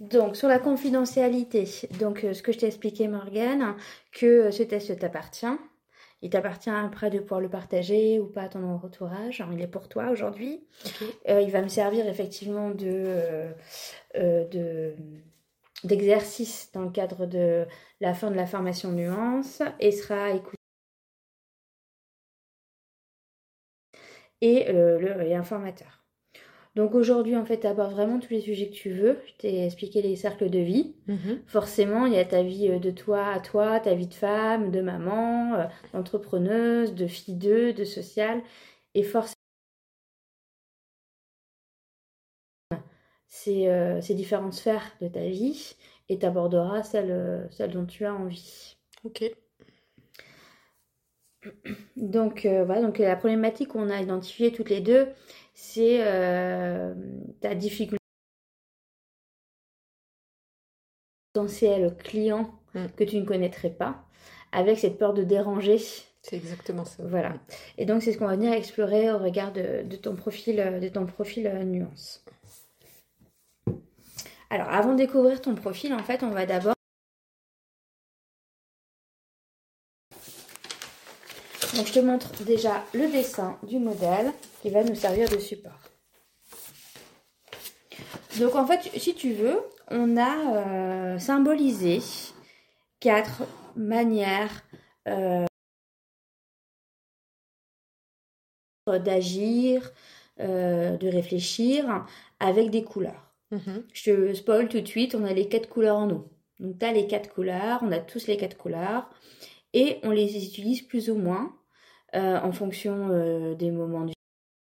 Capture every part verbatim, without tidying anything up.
Donc, sur la confidentialité, donc euh, ce que je t'ai expliqué, Morgane, que euh, ce test t'appartient. Il t'appartient après de pouvoir le partager ou pas à ton entourage. Alors, il est pour toi aujourd'hui. Ok. Euh, il va me servir effectivement de, euh, euh, de, d'exercice dans le cadre de la fin de la formation Nuance et sera écouté. Et, euh, le, et un formateur. Donc aujourd'hui, en fait, tu abordes vraiment tous les sujets que tu veux. Je t'ai expliqué les cercles de vie. Mhm. Forcément, il y a ta vie de toi à toi, ta vie de femme, de maman, euh, d'entrepreneuse, de fille d'eux, de sociale. Et forcément, c'est euh, ces différentes sphères de ta vie et tu aborderas celle, celle dont tu as envie. Ok. Donc, euh, voilà, donc la problématique qu'on a identifiée toutes les deux, c'est euh, ta difficulté potentiel client Mm. que tu ne connaîtrais pas, avec cette peur de déranger. C'est exactement ça. Voilà. Et donc, c'est ce qu'on va venir explorer au regard de, de ton profil, de ton profil euh, Nuance. Alors, avant de découvrir ton profil, en fait, on va d'abord... Donc, je te montre déjà le dessin du modèle qui va nous servir de support. Donc, en fait, si tu veux, on a euh, symbolisé quatre manières euh, d'agir, euh, de réfléchir avec des couleurs. Mhm. Je te spoil tout de suite, on a les quatre couleurs en nous. Donc tu as les quatre couleurs, on a tous les quatre couleurs et on les utilise plus ou moins euh, en fonction euh, des moments de vie.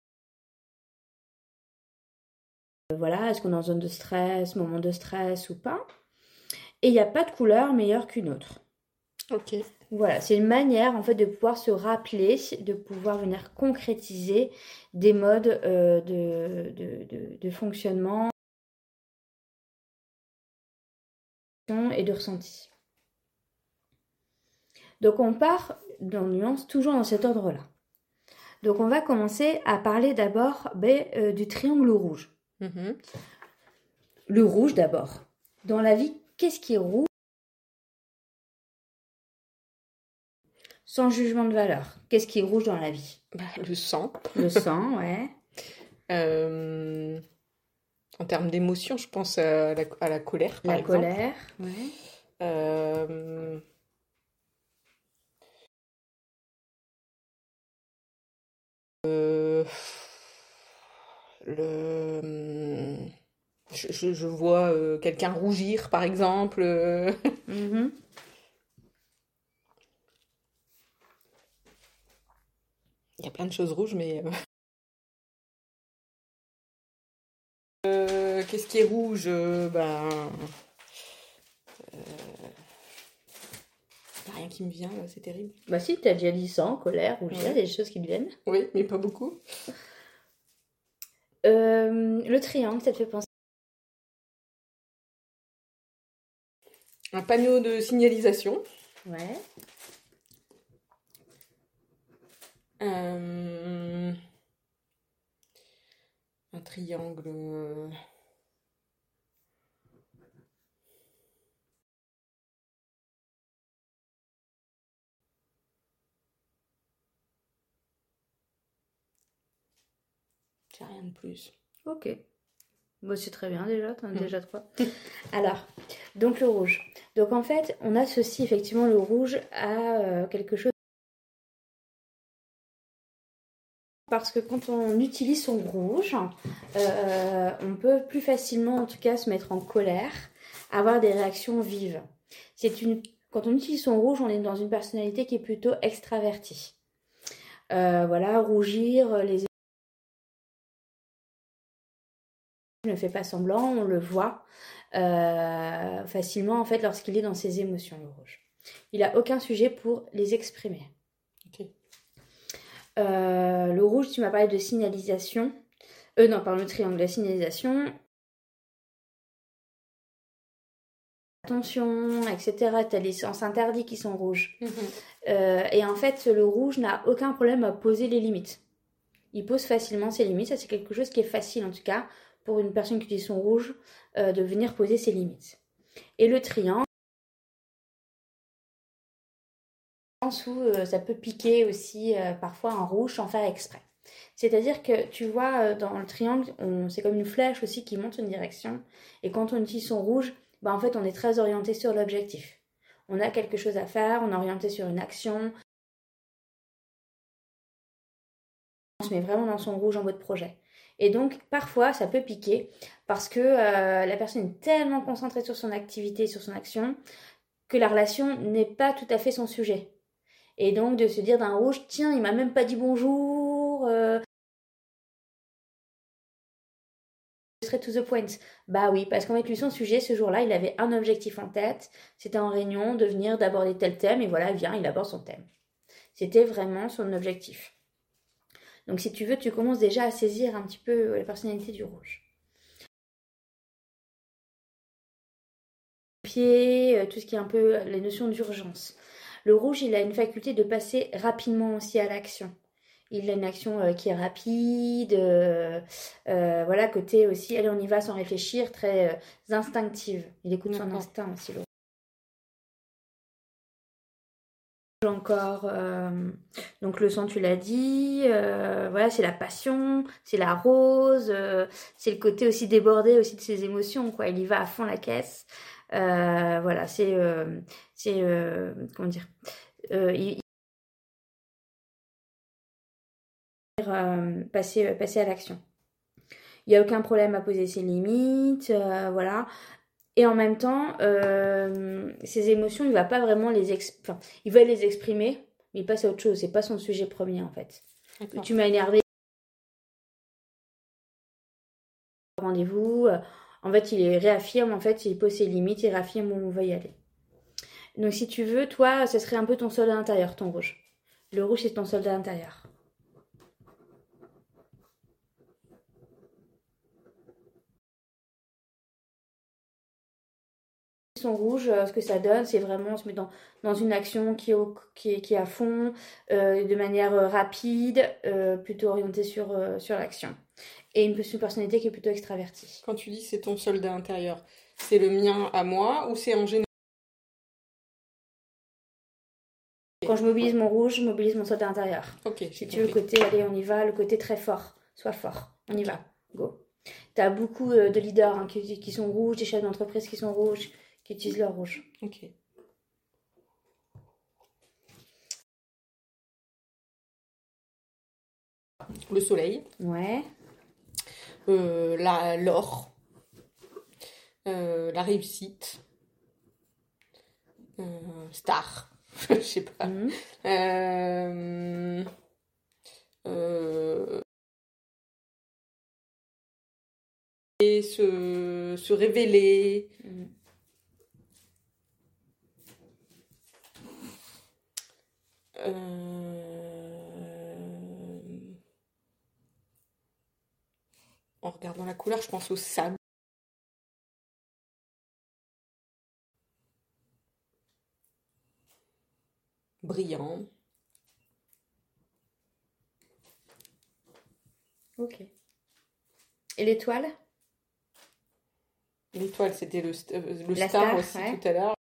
Voilà, est-ce qu'on est en zone de stress, moment de stress ou pas. Et il n'y a pas de couleur meilleure qu'une autre. Ok. Voilà, c'est une manière en fait de pouvoir se rappeler, de pouvoir venir concrétiser des modes euh, de, de, de, de fonctionnement et de ressenti. Donc on part dans Nuance toujours dans cet ordre-là. Donc on va commencer à parler d'abord ben, euh, du triangle rouge. Mhm. Le rouge d'abord. Dans la vie, qu'est-ce qui est rouge? Sans jugement de valeur. Qu'est-ce qui est rouge dans la vie? Bah, le sang. Le sang, ouais. Euh, En termes d'émotion, je pense à la, à la colère, par La exemple. colère, ouais. Euh, euh, le... Je, je- je vois euh, quelqu'un rougir, par exemple. euh. Mhm. Il y a plein de choses rouges, mais... euh, euh, qu'est-ce qui est rouge? Euh, Ben... Il n'y a rien qui me vient, là, c'est terrible. Bah si, t'as déjà dit sang, colère, rougir, il y a Ouais. des choses qui te viennent. Oui, mais pas beaucoup. Euh, le triangle, ça te fait penser. Un panneau de signalisation. Ouais. Euh, Un triangle... euh, J'ai rien de plus. Ok. Bon, c'est très bien déjà, t'en as déjà trois. Alors, donc le rouge. Donc en fait, on associe effectivement le rouge à euh, quelque chose. Parce que quand on utilise son rouge, euh, on peut plus facilement, en tout cas, se mettre en colère, avoir des réactions vives. C'est une... Quand on utilise son rouge, on est dans une personnalité qui est plutôt extravertie. Euh, voilà, rougir, les ne fait pas semblant, on le voit euh, facilement en fait lorsqu'il est dans ses émotions, le rouge. Il n'a aucun sujet pour les exprimer. Ok. Euh, le rouge, tu m'as parlé de signalisation. Euh, non, pardon, le triangle, la signalisation. Attention, et cetera. Tu as les sens interdits qui sont rouges. Mhm. Euh, et en fait, le rouge n'a aucun problème à poser les limites. Il pose facilement ses limites. Ça, c'est quelque chose qui est facile, en tout cas, pour une personne qui utilise son rouge, euh, de venir poser ses limites. Et le triangle, où euh, ça peut piquer aussi euh, parfois en rouge sans faire exprès. C'est-à-dire que tu vois, euh, dans le triangle, on, c'est comme une flèche aussi qui monte une direction. Et quand on utilise son rouge, bah, en fait, on est très orienté sur l'objectif. On a quelque chose à faire, on est orienté sur une action. On se met vraiment dans son rouge en mode projet. Et donc, parfois, ça peut piquer parce que euh, la personne est tellement concentrée sur son activité, sur son action, que la relation n'est pas tout à fait son sujet. Et donc, de se dire d'un rouge, tiens, il m'a même pas dit bonjour, euh, straight to the point. Bah oui, parce qu'en fait, lui, son sujet, ce jour-là, il avait un objectif en tête, c'était en réunion de venir d'aborder tel thème, et voilà, viens, il aborde son thème. C'était vraiment son objectif. Donc, si tu veux, tu commences déjà à saisir un petit peu la personnalité du rouge. Pied, tout ce qui est un peu les notions d'urgence. Le rouge, il a une faculté de passer rapidement aussi à l'action. Il a une action euh, qui est rapide, euh, euh, voilà, côté aussi, allez, on y va sans réfléchir, très euh, instinctive. Il écoute son instinct aussi, le rouge. Encore, euh, donc le sang, tu l'as dit, euh, voilà, c'est la passion, c'est la rose, euh, c'est le côté aussi débordé aussi de ses émotions, quoi. Il y va à fond la caisse. Euh, voilà, c'est, euh, c'est euh, comment dire, euh, il, il euh, passer, passer à l'action. Il n'y a aucun problème à poser ses limites, euh, voilà. Et en même temps, euh, ses émotions, il va pas vraiment les, exp... enfin, il va les exprimer, mais il passe à autre chose. C'est pas son sujet premier en fait. D'accord. Tu m'as énervé. Rendez-vous. En fait, il réaffirme. En fait, il pose ses limites. Il réaffirme où on va y aller. Donc, si tu veux, toi, ce serait un peu ton soldat intérieur, ton rouge. Le rouge, c'est ton soldat intérieur. Son rouge, ce que ça donne, c'est vraiment on se met dans, dans une action qui est, au, qui est, qui est à fond, euh, de manière rapide, euh, plutôt orientée sur, euh, sur l'action. Et une, une personnalité qui est plutôt extravertie. Quand tu dis c'est ton soldat intérieur, c'est le mien à moi ou c'est en général? Quand je mobilise mon rouge, je mobilise mon soldat intérieur. Ok. Si tu veux le côté, allez, on y va, le côté très fort, sois fort, on y va, go. T'as beaucoup euh, de leaders hein, qui, qui sont rouges, des chefs d'entreprise qui sont rouges, qui utilisent leur rouge. Ok. Le soleil. Ouais. Euh, la, l'or. Euh, la réussite. Euh, star. Je sais pas. Mmh. Euh, euh, et se, se révéler. Mmh. Euh, en regardant la couleur, je pense au sable. Brillant. Ok. Et l'étoile? L'étoile, c'était le, euh, le La star, star, aussi ouais. tout à l'heure.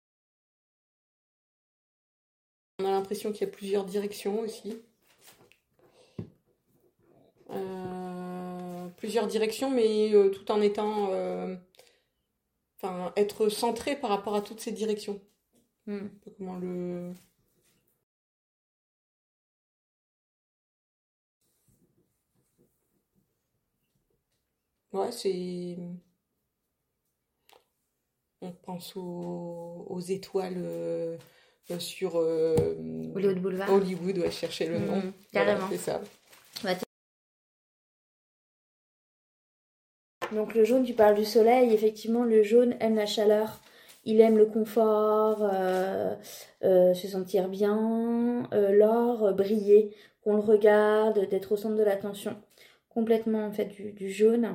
On a l'impression qu'il y a plusieurs directions aussi. Euh, plusieurs directions, mais euh, tout en étant... euh, Enfin, être centré par rapport à toutes ces directions. Mmh. Comment le... Ouais, c'est... On pense aux, aux étoiles euh, sur... Euh, Hollywood Boulevard. Hollywood, ouais, chercher le nom. Mmh, carrément. Voilà, c'est ça. Bah, donc le jaune, tu parles du soleil. Effectivement, le jaune aime la chaleur. Il aime le confort, euh, euh, se sentir bien. Euh, l'or, euh, briller, qu'on le regarde, d'être au centre de l'attention. Complètement, en fait, du, du jaune.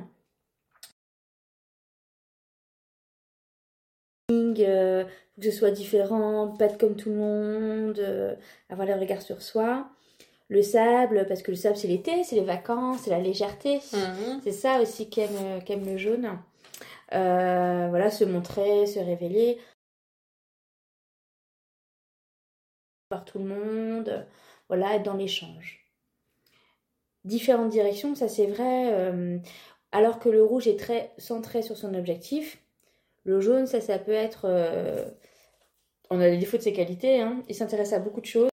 Euh, faut que ce soit différent, pas être comme tout le monde, euh, avoir le regard sur soi. Le sable, parce que le sable c'est l'été, c'est les vacances, c'est la légèreté. Mmh. C'est ça aussi qu'aime, qu'aime le jaune. euh, voilà, se montrer, se révéler, voir tout le monde, voilà, être dans l'échange. Différentes directions, ça c'est vrai, euh, alors que le rouge est très centré sur son objectif, le jaune, ça, ça peut être... euh, on a les défauts de ses qualités, hein, il s'intéresse à beaucoup de choses,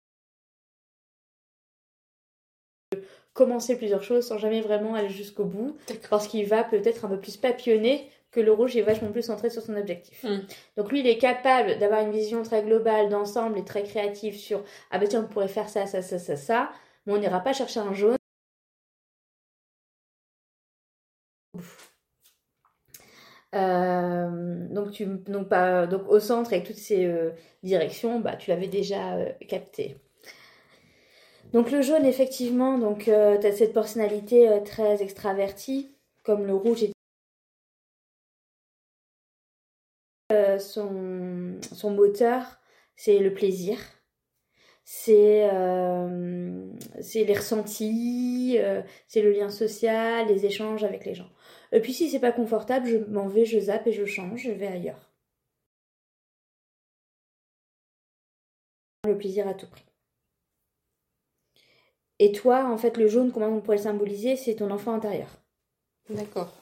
commencer plusieurs choses sans jamais vraiment aller jusqu'au bout, parce qu'il va peut-être un peu plus papillonner que le rouge est vachement plus centré sur son objectif. Mm. Donc lui, il est capable d'avoir une vision très globale, d'ensemble et très créative sur « Ah ben tiens, on pourrait faire ça, ça, ça, ça, ça », mais on n'ira pas chercher un jaune. Euh, donc, tu, donc, pas, donc au centre, avec toutes ces euh, directions, bah, tu l'avais déjà euh, capté. Donc le jaune, effectivement, donc euh, tu as cette personnalité euh, très extravertie, comme le rouge est euh, son, son moteur, c'est le plaisir, c'est euh, c'est les ressentis, euh, c'est le lien social, les échanges avec les gens. Et puis si c'est pas confortable, je m'en vais, je zappe et je change, je vais ailleurs. Le plaisir à tout prix. Et toi, en fait, le jaune, comment on pourrait le symboliser, c'est ton enfant intérieur. D'accord.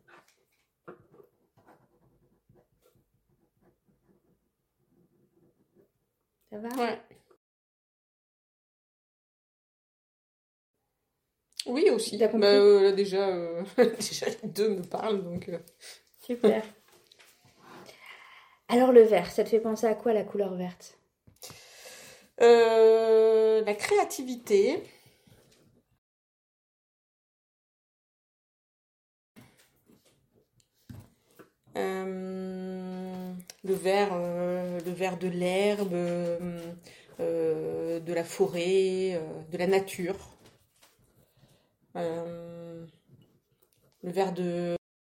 Ça va ? Ouais. Oui, aussi. T'as compris ? Bah, euh, déjà, euh, déjà, les deux me parlent, donc... Euh... Super. Alors, le vert, ça te fait penser à quoi, la couleur verte ? euh, La créativité... Euh, le vert, euh, le vert de l'herbe, euh, euh, de la forêt, euh, de la nature. Euh, le vert de...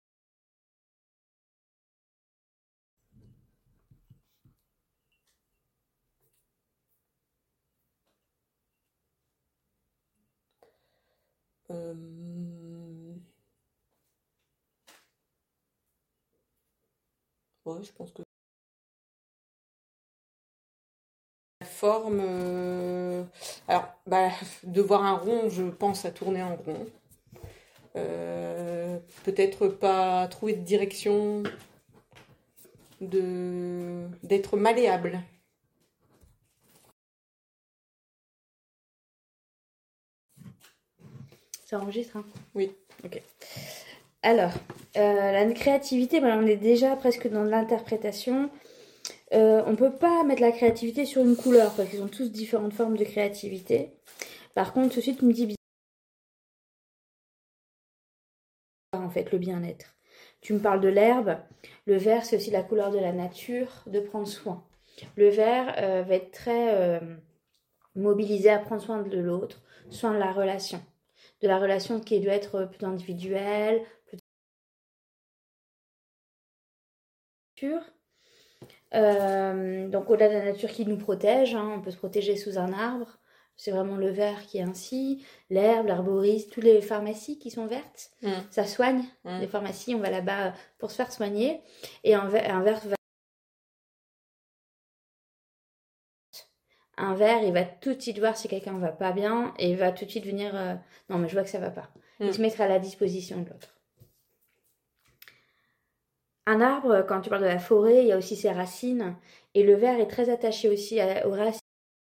Euh, ouais, je pense que... La forme... euh, Alors, bah, de voir un rond, je pense à tourner en rond. Euh, peut-être pas trouver de direction, de d'être malléable. Ça enregistre, hein ? Oui. Ok. Alors, euh, la créativité, ben, on est déjà presque dans l'interprétation. Euh, on peut pas mettre la créativité sur une couleur, parce qu'ils ont tous différentes formes de créativité. Par contre, tout de suite, tu me dis en fait, le bien-être. Tu me parles de l'herbe. Le vert, c'est aussi la couleur de la nature, de prendre soin. Le vert euh, va être très euh, mobilisé à prendre soin de l'autre, soin de la relation. De la relation qui doit être plutôt individuelle, plutôt nature. Euh, donc au-delà de la nature qui nous protège, hein, on peut se protéger sous un arbre. C'est vraiment le vert qui est ainsi. L'herbe, l'arboriste, toutes les pharmacies qui sont vertes, mmh. ça soigne. Mmh. Les pharmacies, on va là-bas pour se faire soigner. Et un vert, un vert va... Un vert, il va tout de suite voir si quelqu'un va pas bien et il va tout de suite venir... Euh... Non, mais je vois que ça va pas. Mmh. Il se mettra à la disposition de l'autre. Un arbre, quand tu parles de la forêt, il y a aussi ses racines. Et le vert est très attaché aussi à, aux racines.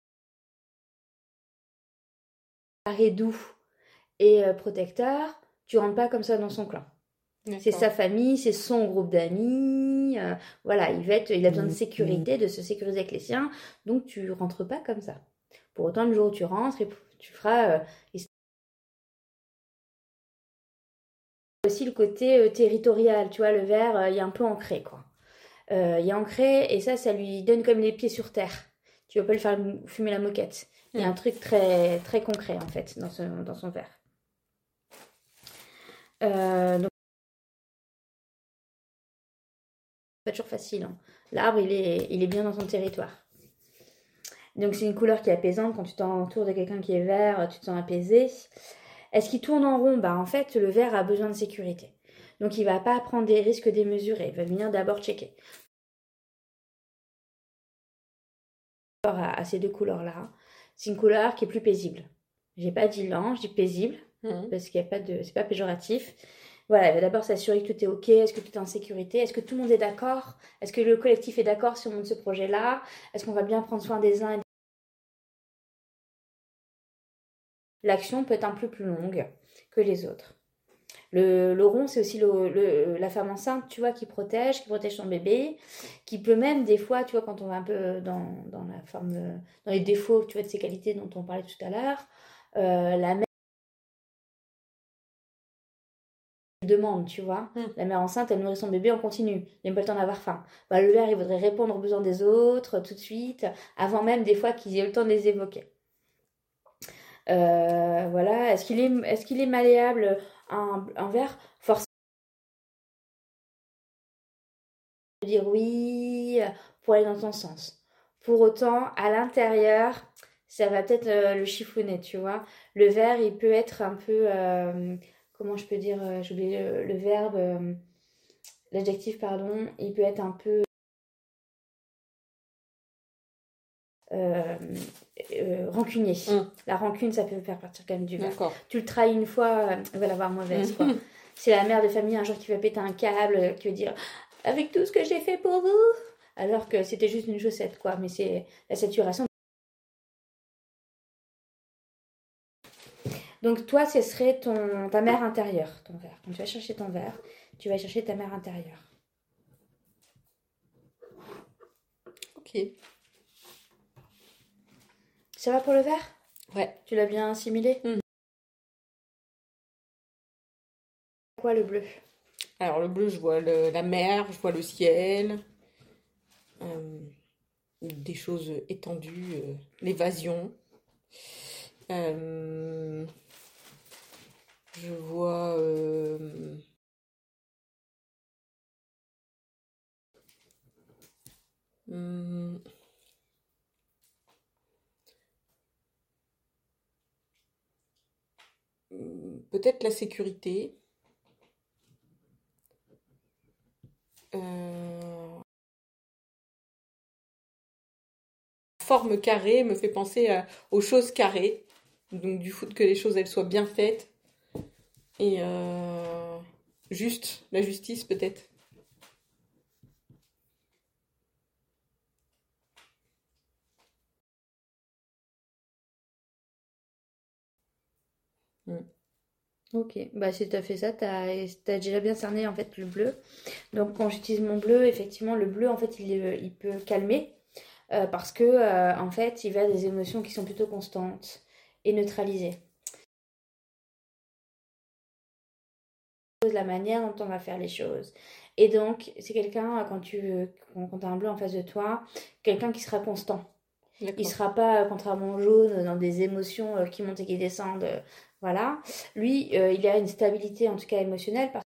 Et doux et euh, protecteur, tu rentres pas comme ça dans son clan. D'accord. C'est sa famille, c'est son groupe d'amis. Euh, voilà, il, va être, il a besoin de sécurité, de se sécuriser avec les siens. Donc, tu rentres pas comme ça. Pour autant, le jour où tu rentres, tu feras... Euh, aussi le côté euh, territorial, tu vois, le vert, euh, il est un peu ancré, quoi. Euh, il est ancré et ça, ça lui donne comme les pieds sur terre. Tu vas pas le faire fumer la moquette. Il y a un truc très, très concret, en fait, dans, ce, dans son verre. Euh, donc, c'est pas toujours facile. Hein. L'arbre, il est, il est bien dans son territoire. Donc, c'est une couleur qui est apaisante. Quand tu t'entoures de quelqu'un qui est vert, tu te sens apaisé. Est-ce qu'il tourne en rond ? Bah, en fait, le vert a besoin de sécurité. Donc, il ne va pas prendre des risques démesurés. Il va venir d'abord checker. À, à ces deux couleurs-là, c'est une couleur qui est plus paisible. J'ai pas dit lent, je dis paisible, mmh. parce qu'il y a pas de, c'est pas péjoratif. Voilà, il va d'abord s'assurer que tout est ok, est-ce que tout est en sécurité, est-ce que tout le monde est d'accord, est-ce que le collectif est d'accord si on monte ce projet-là, est-ce qu'on va bien prendre soin des uns et des... L'action peut être un peu plus longue que les autres. Le, le rond, c'est aussi le, le, la femme enceinte, tu vois, qui protège, qui protège son bébé, qui peut même, des fois, tu vois, quand on va un peu dans, dans la forme, dans les défauts, tu vois, de ces qualités dont on parlait tout à l'heure, euh, la mère demande, tu vois. Mm. La mère enceinte, elle nourrit son bébé en continu. Il n'a pas le temps d'avoir faim. Bah, le verre, il voudrait répondre aux besoins des autres tout de suite, avant même, des fois, qu'ils aient eu le temps de les évoquer. Euh, voilà. Est-ce qu'il est, est-ce qu'il est malléable, un, un verre? Forcément. Dire oui pour aller dans ton sens. Pour autant, à l'intérieur, ça va peut-être euh, le chiffonner, tu vois. Le verbe, il peut être un peu... Euh, comment je peux dire euh, J'ai oublié le, le verbe... Euh, l'adjectif, pardon. Il peut être un peu... Euh, euh, rancunier. Mm. La rancune, ça peut faire partir quand même du verbe. D'accord. Tu le trahis une fois, euh, elle va l'avoir mauvaise, quoi. C'est la mère de famille un jour qui va péter un câble, qui va dire... Avec tout ce que j'ai fait pour vous, alors que c'était juste une chaussette, quoi. Mais c'est la saturation. Donc toi, ce serait ton, ta mère intérieure, ton verre. Quand tu vas chercher ton verre, tu vas chercher ta mère intérieure. Ok. Ça va pour le verre? Ouais. Tu l'as bien assimilé? Mmh. Quoi le bleu? Alors le bleu, je vois le, la mer, je vois le ciel, euh, des choses étendues, euh, l'évasion. Euh, je vois euh, hum, peut-être la sécurité. Euh, forme carrée me fait penser à, aux choses carrées, donc du foot que les choses elles soient bien faites et euh, juste, la justice peut-être. Mm. Ok, bah si tu as fait ça, tu as déjà bien cerné en fait le bleu. Donc quand j'utilise mon bleu, effectivement le bleu en fait il, il peut calmer euh, parce que euh, en fait il va des émotions qui sont plutôt constantes et neutralisées. La manière dont on va faire les choses. Et donc c'est quelqu'un, quand tu quand, quand as un bleu en face de toi, quelqu'un qui sera constant. D'accord. Il ne sera pas, contrairement au jaune, dans des émotions euh, qui montent et qui descendent. Euh, voilà. Lui, euh, il a une stabilité, en tout cas émotionnelle, parce que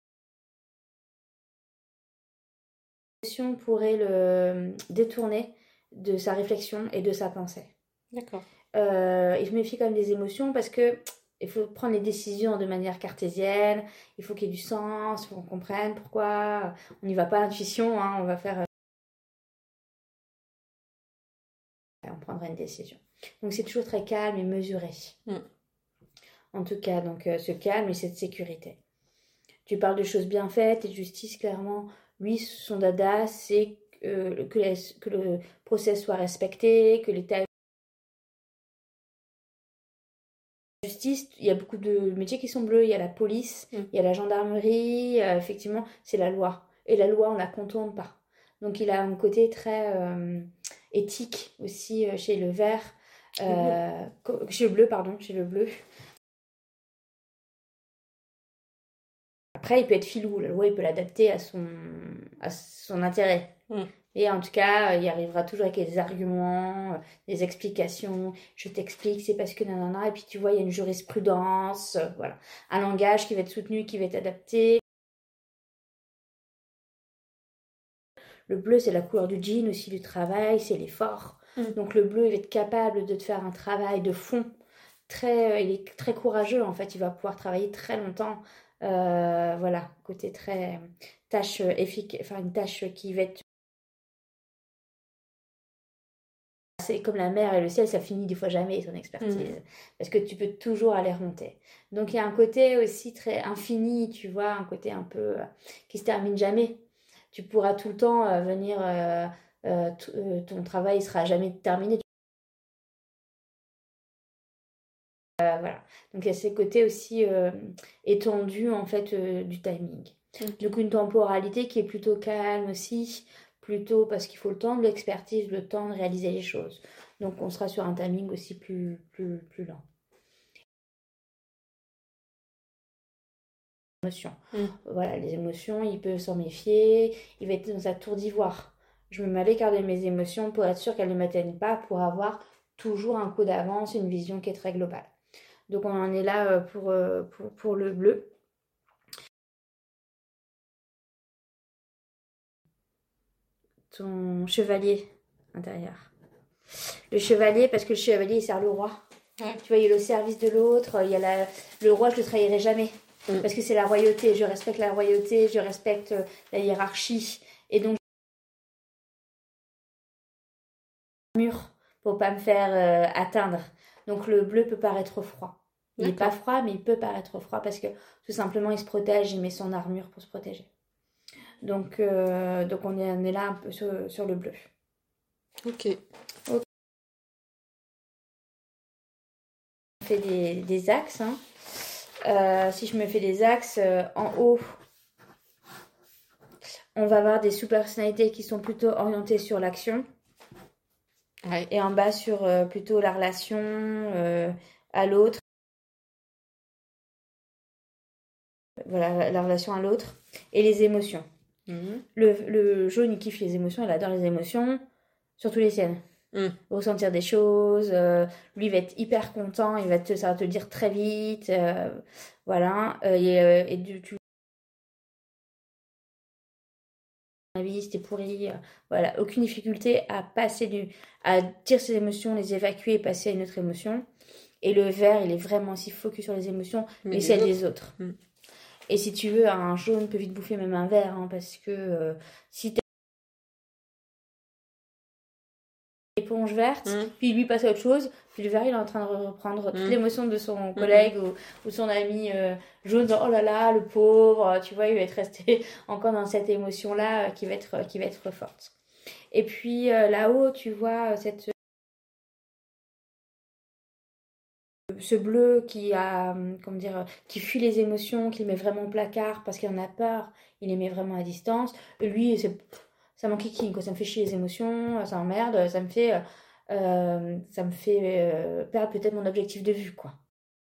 l'émotion pourrait le détourner de sa réflexion et de sa pensée. D'accord. Euh, il se méfie quand même des émotions parce que il faut prendre les décisions de manière cartésienne, il faut qu'il y ait du sens, il faut qu'on comprenne pourquoi. On n'y va pas à l'intuition, hein, on va faire... On prendra une décision. Donc c'est toujours très calme et mesuré. Mm. En tout cas, donc euh, ce calme et cette sécurité. Tu parles de choses bien faites et de justice, clairement. Lui, son dada, c'est euh, que, les, que le process soit respecté, que les tâches... Justice, il y a beaucoup de métiers qui sont bleus. Il y a la police, mm. il y a la gendarmerie. Euh, effectivement, c'est la loi. Et la loi, on ne la contourne pas. Donc il a un côté très euh, éthique aussi euh, chez le vert. Euh, mmh. Chez le bleu, pardon, chez le bleu. Après, il peut être filou. La loi, il peut l'adapter à son, à son intérêt. Mmh. Et en tout cas, il arrivera toujours avec des arguments, des explications. Je t'explique, c'est parce que nanana. Et puis, tu vois, il y a une jurisprudence. Voilà. Un langage qui va être soutenu, qui va être adapté. Le bleu, c'est la couleur du jean aussi, du travail, c'est l'effort. Mmh. Donc, le bleu, il va être capable de te faire un travail de fond. Très, il est très courageux, en fait. Il va pouvoir travailler très longtemps Euh, voilà, côté très tâche efficace, enfin une tâche qui va être. C'est comme la mer et le ciel, ça finit des fois jamais son expertise. Mmh. Parce que tu peux toujours aller remonter. Donc il y a un côté aussi très infini, tu vois, un côté un peu euh, qui se termine jamais. Tu pourras tout le temps euh, venir, euh, euh, t- euh, ton travail sera jamais terminé. Euh, voilà. Donc il y a ces côtés aussi euh, étendus en fait euh, du timing. Okay. Donc une temporalité qui est plutôt calme aussi, plutôt parce qu'il faut le temps de l'expertise, le temps de réaliser les choses. Donc on sera sur un timing aussi plus, plus, plus lent. Émotions. Mm. Voilà, les émotions, il peut s'en méfier, il va être dans sa tour d'ivoire. Je me mets à l'écart de mes émotions pour être sûr qu'elles ne m'atteignent pas, pour avoir toujours un coup d'avance, une vision qui est très globale. Donc on en est là pour, pour, pour le bleu. Ton chevalier intérieur. Le chevalier, parce que le chevalier, il sert le roi. Ouais. Tu vois, il est au service de l'autre. Il y a la... Le roi, je le trahirai jamais. Mm. Parce que c'est la royauté. Je respecte la royauté, je respecte la hiérarchie. Et donc, mur pour pas me faire euh, atteindre. Donc, le bleu peut paraître froid. Il n'est pas froid, mais il peut paraître froid parce que tout simplement, il se protège. Il met son armure pour se protéger. Donc, euh, donc on, est, on est là un peu sur, sur le bleu. Ok. Ok. On fait des, des axes. Hein. Euh, si je me fais des axes, euh, en haut, on va avoir des sous-personnalités qui sont plutôt orientées sur l'action. Ouais. Et en bas, sur euh, plutôt la relation euh, à l'autre. Voilà, la, la relation à l'autre. Et les émotions. Mmh. Le, le jaune, il kiffe les émotions, il adore les émotions, surtout les siennes. Mmh. Ressentir des choses, euh, lui il va être hyper content, il va te, ça va te le dire très vite, euh, voilà, euh, et, euh, et du, tu vie c'était pourri, euh, voilà, aucune difficulté à passer du, à dire ses émotions, les évacuer et passer à une autre émotion. Et le vert, il est vraiment aussi focus sur les émotions, mais, mais celles autres. Des autres. Mmh. Et si tu veux, un jaune peut vite bouffer même un vert, hein, parce que euh, si t'as éponge verte, mmh. puis lui passe à autre chose, puis le vert il est en train de reprendre toute mmh. l'émotion de son collègue mmh. ou, ou son ami euh, jaune, genre, oh là là, le pauvre, tu vois, il va être resté encore dans cette émotion-là euh, qui, va être, qui va être forte. Et puis euh, là-haut, tu vois, cette, ce bleu qui a, comment dire, qui fuit les émotions, qui les met vraiment au placard parce qu'il en a peur, il les met vraiment à distance. Et lui, c'est... ça m'enquiquine, quoi. Ça me fait chier les émotions, ça m'emmerde, ça me fait, euh, ça me fait euh, perdre peut-être mon objectif de vue, quoi.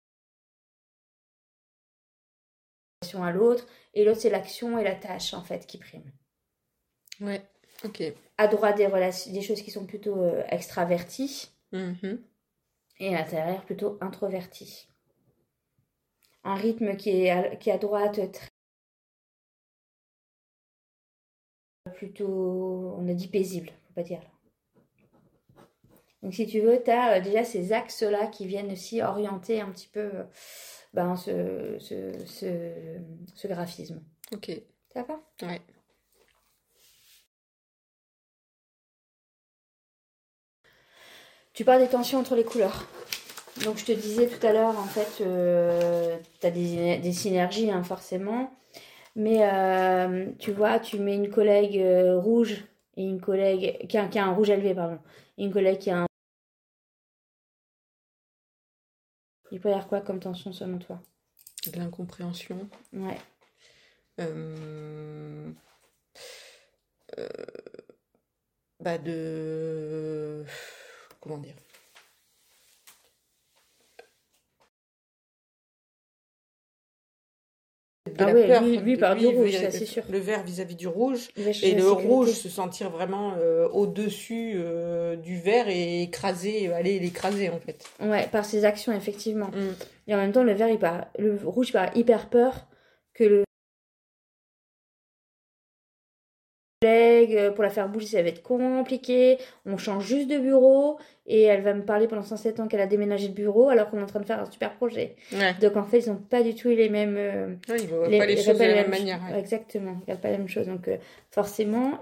À l'autre, et l'autre, c'est l'action et la tâche, en fait, qui priment. Ouais, ok. À droite, des, relations, des choses qui sont plutôt euh, extraverties, mm-hmm. et à l'intérieur, plutôt introverties. Un rythme qui est à, qui est à droite, très... plutôt, on a dit paisible, faut pas dire là. Donc si tu veux, tu as euh, déjà ces axes-là qui viennent aussi orienter un petit peu euh, ben, ce, ce, ce, ce graphisme. Ok. Ça va ? Ouais. Tu parles des tensions entre les couleurs. Donc je te disais tout à l'heure, en fait, euh, tu as des, des synergies, hein, forcément. Mais euh, tu vois, tu mets une collègue euh, rouge et une collègue qui a, qui a un rouge élevé, pardon. Et une collègue qui a un... Il peut y avoir quoi comme tension selon toi ? De l'incompréhension. Ouais. Euh... Euh... Bah de... Comment dire ? De ah la oui, peur, lui, lui part du rouge, ça c'est sûr. Le vert vis-à-vis du rouge, et le rouge se sentir vraiment euh, au-dessus euh, du vert et écraser, aller l'écraser en fait. Ouais, par ses actions, effectivement. Mm. Et en même temps, le vert, il part, le rouge part hyper peur que le collègue collègue, euh, pour la faire bouger, ça va être compliqué. On change juste de bureau et elle va me parler pendant cent sept ans qu'elle a déménagé de bureau alors qu'on est en train de faire un super projet. Ouais. Donc en fait, ils n'ont pas du tout les mêmes... euh, Ouais, ils voient les, pas les ils choses de répètent la les même mêmes manière. ch- Ouais. Exactement, ils regardent pas la même chose. Donc euh, forcément,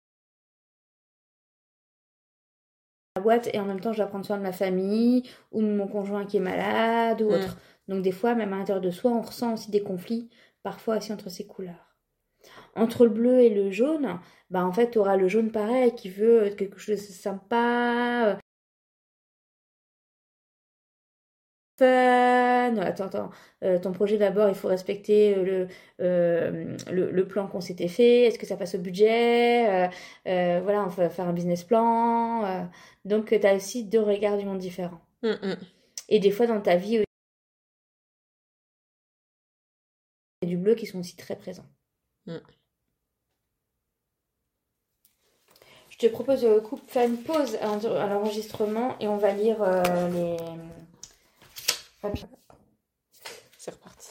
la boîte et en même temps, je dois prendre soin de ma famille ou de mon conjoint qui est malade ou Mm. autre. Donc des fois, même à l'intérieur de soi, on ressent aussi des conflits, parfois aussi entre ces couleurs. Entre le bleu et le jaune, bah en fait, tu auras le jaune pareil qui veut quelque chose de sympa, euh, fun. Attends, attends. Euh, ton projet d'abord, il faut respecter euh, le, euh, le, le plan qu'on s'était fait. Est-ce que ça passe au budget? Euh, euh, voilà, on va faire un business plan. euh. Donc, tu as aussi deux regards du monde différents. Mm, mm. Et des fois, dans ta vie, il y a du bleu qui sont aussi très présents. Mm. Je te propose de coup- faire une pause à l'en- à l'enregistrement et on va lire euh, les papiers. C'est reparti.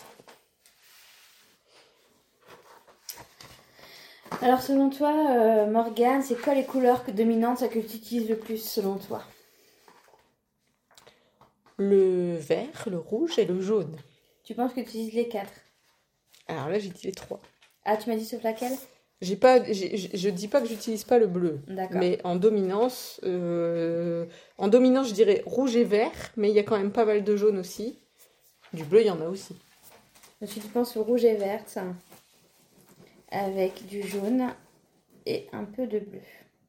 Alors, selon toi, euh, Morgane, c'est quoi les couleurs que- dominantes que tu utilises le plus selon toi? Le vert, le rouge et le jaune. Tu penses que tu utilises les quatre? Alors là, j'ai dit les trois. Ah, tu m'as dit sauf laquelle? J'ai pas, j'ai- je je dis pas que j'utilise pas le bleu, D'accord. mais en dominance, euh, en dominance, je dirais rouge et vert, mais il y a quand même pas mal de jaune aussi. Du bleu, il y en a aussi. Donc, tu penses au rouge et verte avec du jaune et un peu de bleu.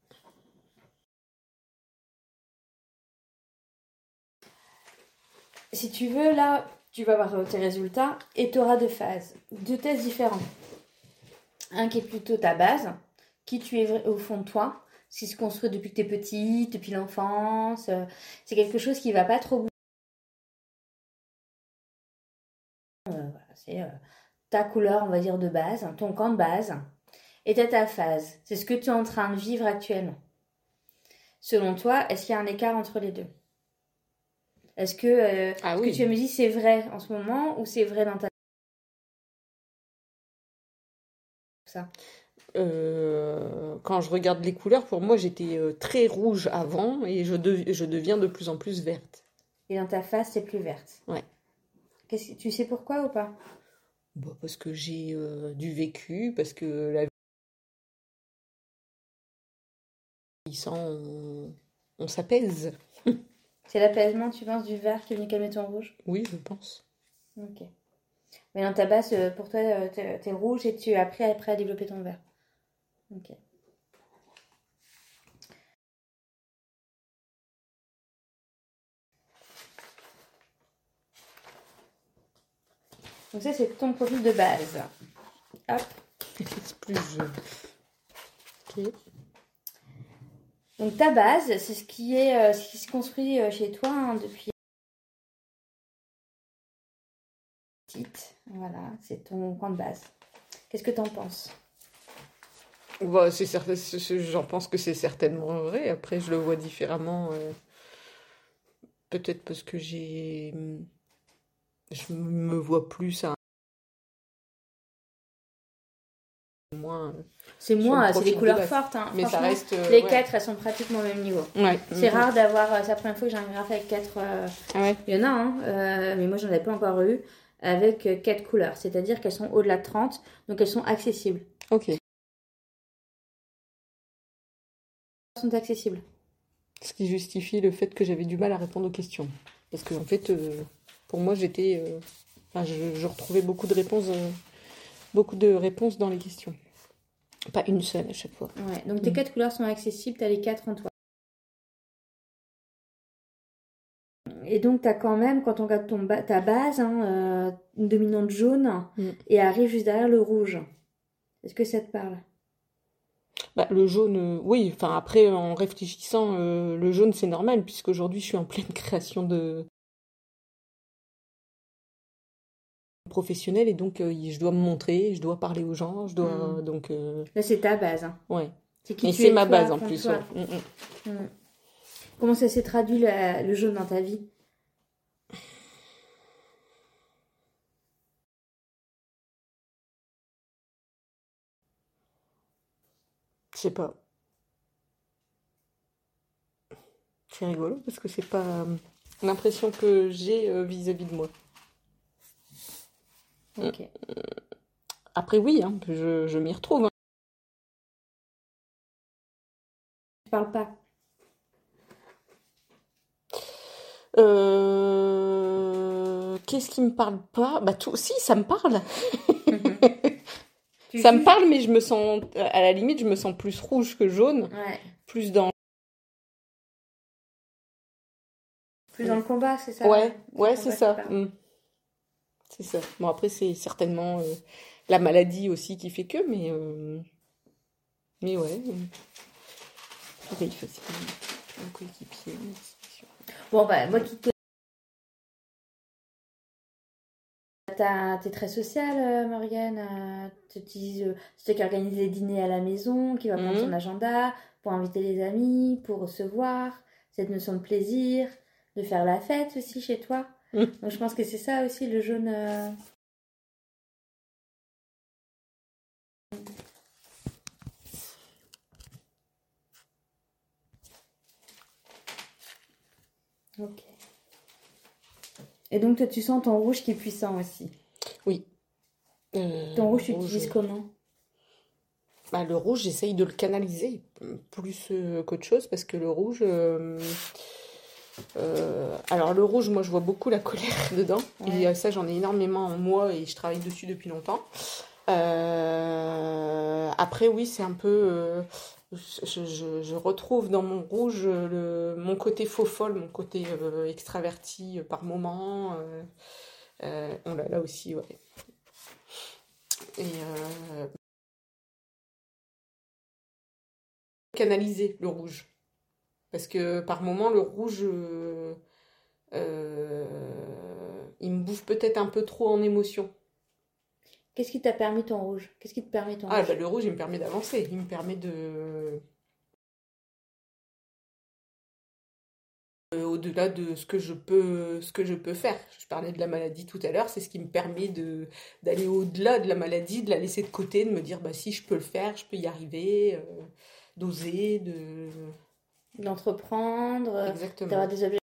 Si tu veux, là, tu vas voir euh, tes résultats et tu auras deux phases, deux tests différents. Un qui est plutôt ta base, qui tu es vra- au fond de toi, ce qui se construit depuis que tu es petite, depuis l'enfance. euh, C'est quelque chose qui va pas trop bouger. Euh, voilà, c'est euh, ta couleur, on va dire, de base, ton camp de base. Et t'as ta phase. C'est ce que tu es en train de vivre actuellement. Selon toi, est-ce qu'il y a un écart entre les deux? Est-ce que euh, Ah ce oui. que tu me dis, c'est vrai en ce moment ou c'est vrai dans ta... ça? Euh, quand je regarde les couleurs, pour moi, j'étais euh, très rouge avant et je, dev- je deviens de plus en plus verte. Et dans ta face, c'est plus verte. Ouais. Qu'est-ce que... Tu sais pourquoi ou pas? Bah, parce que j'ai euh, du vécu, parce que la vie, sans, on, on s'apaise. C'est l'apaisement, tu penses, du vert qui est venu calmer ton rouge? Oui, je pense. Ok. Mais dans ta base, euh, pour toi, euh, t'es, t'es rouge et tu as appris après à développer ton vert. Ok. Donc ça, c'est ton profil de base. Hop. C'est plus jaune. Ok. Donc ta base, c'est ce qui est, euh, ce qui se construit euh, chez toi hein, depuis petite. Voilà, c'est ton point de base. Qu'est-ce que t'en penses? Bah, c'est certain, c'est- c'est- j'en pense que c'est certainement vrai. Après, je le vois différemment. euh, Peut-être parce que j'ai, je me vois plus à moins euh, C'est sur le moins, c'est profil des de couleurs base. fortes. Hein. Mais ça Franchement, reste. euh, les ouais. quatre, elles sont pratiquement au même niveau. Ouais. C'est Mhm. rare d'avoir. euh, C'est la première fois que j'ai un graphe avec quatre. euh, Ah ouais. Il y en a, hein, euh, mais moi j'en ai pas encore eu. Avec euh, quatre couleurs. C'est-à-dire qu'elles sont au-delà de trente, donc elles sont accessibles. Ok. Elles sont accessibles. Ce qui justifie le fait que j'avais du mal à répondre aux questions. Parce que en fait, euh, pour moi, j'étais, euh, enfin, je, je retrouvais beaucoup de réponses, euh, beaucoup de réponses dans les questions. Pas une seule à chaque fois. Ouais, donc tes Mhm. quatre couleurs sont accessibles, tu as les quatre en toi. Et donc tu as quand même, quand on regarde ton ba- ta base, hein, euh, une dominante jaune Mm. et arrive juste derrière le rouge. Est-ce que ça te parle? Bah, le jaune, euh, oui. Enfin, après, en réfléchissant, euh, le jaune, c'est normal, puisqu'aujourd'hui, je suis en pleine création de professionnelle et donc euh, je dois me montrer, je dois parler aux gens, je dois Mm. donc euh, Là, c'est ta base. Hein. ouais. C'est qui Et tu c'est es ma toi, base en au fond de plus. toi. Ouais. Mm, mm. Mm. Comment ça s'est traduit la- le jaune dans ta vie? sais pas. C'est rigolo parce que c'est pas euh, l'impression que j'ai euh, vis-à-vis de moi. Ok. Après, oui, hein, je, je m'y retrouve, hein. Tu parles pas. Euh, Qu'est-ce qui me parle pas? Bah tout, si, ça me parle. Tu Ça me utilises. parle, mais je me sens, à la limite, je me sens plus rouge que jaune, Ouais. plus dans. Plus dans le combat, c'est ça? Ouais, C'est le ouais, c'est combat qui ça. parle. Mm, c'est ça. Bon, après, c'est certainement euh, la maladie aussi qui fait que, mais, euh, mais ouais. euh, Oui, facilement. Un coéquipier. Bon, bah, moi qui te. T'as- T'es très sociale, euh, Morgane. Euh, tu utilises, euh, c'est toi qui organise les dîners à la maison, qui va prendre son Mhm. agenda pour inviter les amis, pour recevoir, cette notion de plaisir, de faire la fête aussi chez toi. Mhm. Donc je pense que c'est ça aussi le jaune. euh, Ok. Et donc toi tu sens ton rouge qui est puissant aussi. Oui. Euh, Ton le rouge tu rouge, l'utilises comment? bah, le rouge, j'essaye de le canaliser euh, plus euh, qu'autre chose parce que le rouge. euh, euh, alors, le rouge, moi, je vois beaucoup la colère dedans. Ouais. Et euh, ça, j'en ai énormément en moi et je travaille dessus depuis longtemps. Euh, Après, oui, c'est un peu. euh, je, je- je retrouve dans mon rouge le, mon côté faux folle, mon côté euh, extraverti euh, par moment. Euh, euh, on l'a là aussi, ouais. Et euh, canaliser le rouge. Parce que par moment, le rouge, euh, euh, il me bouffe peut-être un peu trop en émotion. Qu'est-ce qui t'a permis ton rouge? Qu'est-ce qui te permet ton Ah, bah, rouge? le rouge, il me permet d'avancer. Il me permet de. euh, Au-delà de ce que je peux, ce que je peux faire. Je parlais de la maladie tout à l'heure, c'est ce qui me permet de d'aller au-delà de la maladie, de la laisser de côté, de me dire bah si je peux le faire, je peux y arriver, euh, d'oser, de. D'entreprendre, euh, d'avoir Exactement. des objectifs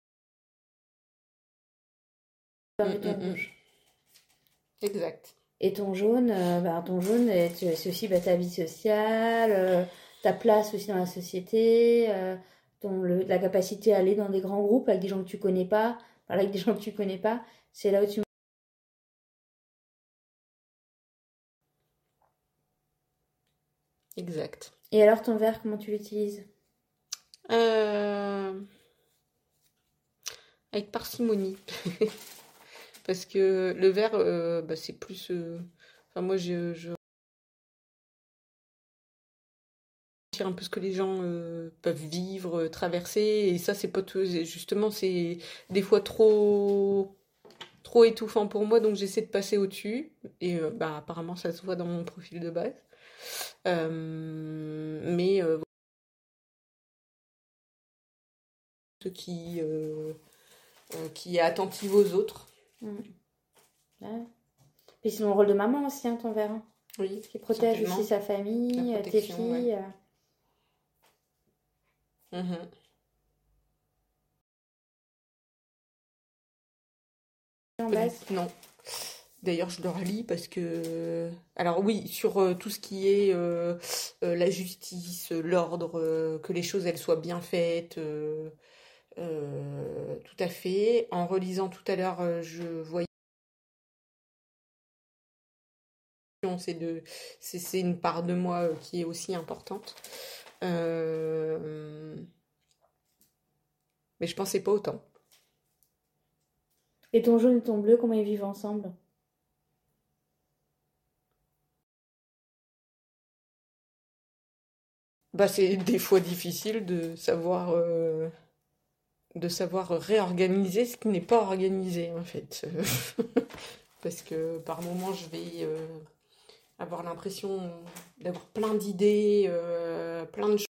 Mm, permet ton mm, mm. rouge. Exact. Et ton jaune, euh, bah, ton jaune, euh, tu- c'est aussi bah, ta vie sociale, euh, ta place aussi dans la société, euh, ton, le- la capacité à aller dans des grands groupes avec des gens que tu connais pas, parler avec des gens que tu connais pas. C'est là où tu. Exact. Et alors ton verre, comment tu l'utilises? Euh, Avec parcimonie. Parce que le verre, euh, bah, c'est plus. euh, Enfin, moi, je, je retire un peu ce que les gens euh, peuvent vivre, euh, traverser. Et ça, c'est pas tout. Justement, c'est des fois trop, trop étouffant pour moi. Donc, j'essaie de passer au-dessus. Et euh, bah, apparemment, ça se voit dans mon profil de base. Euh, mais euh, ce qui, euh, euh, qui est attentive aux autres. Mm. Ouais. Puis c'est mon rôle de maman aussi, hein, ton verre, hein, Oui, qui protège certainement. aussi sa La famille, euh, tes protection, ouais. filles. euh. Mhm. En Pas du base. tout, non. D'ailleurs, je le relis parce que... Alors oui, sur euh, tout ce qui est euh, euh, la justice, euh, l'ordre, euh, que les choses, elles soient bien faites, euh, euh, tout à fait. En relisant tout à l'heure, euh, je voyais... C'est de... c'est c'est une part de moi euh, qui est aussi importante. Euh, Mais je pensais pas autant. Et ton jaune et ton bleu, comment ils vivent ensemble? Bah, c'est des fois difficile de savoir... euh, de savoir réorganiser ce qui n'est pas organisé en fait. Parce que par moments je vais euh, avoir l'impression d'avoir plein d'idées, euh, plein de choses.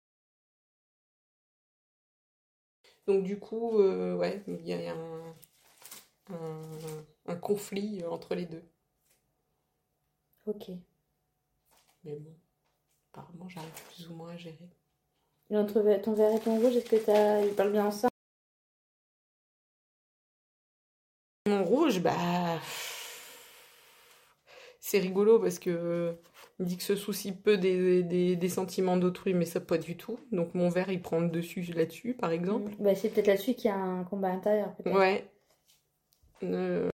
Donc du coup, euh, ouais, il y a un, un, un conflit entre les deux. Ok. Mais bon, apparemment, j'arrive plus ou moins à gérer. Et entre ton vert et ton rouge, est-ce que t'as... il parle bien ensemble? Mon rouge, bah... C'est rigolo parce que il dit que se soucie peu des, des, des sentiments d'autrui, mais ça pas du tout. Donc mon vert, il prend le dessus là-dessus, par exemple. Bah, c'est peut-être là-dessus qu'il y a un combat intérieur, peut-être. Ouais. Euh...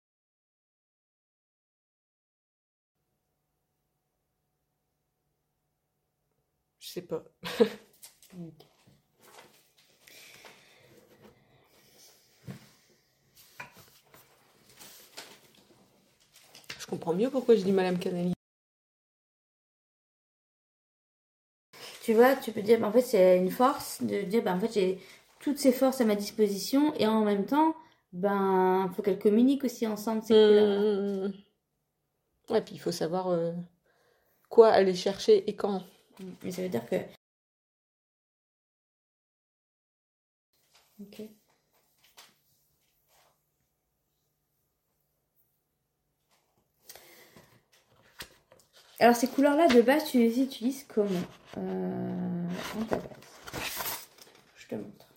Je sais pas. Ok. Je comprends mieux pourquoi je dis mal à me canaliser. Tu vois, tu peux dire, bah, en fait, c'est une force de dire, bah, en fait, j'ai toutes ces forces à ma disposition et en même temps, ben, faut qu'elles communiquent aussi ensemble, ces couleurs-là. Mmh. Ouais, puis il faut savoir euh, quoi aller chercher et quand. Mais ça veut dire que... Ok. Alors, ces couleurs-là, de base, tu les utilises comment euh, dans ta base? Je te montre.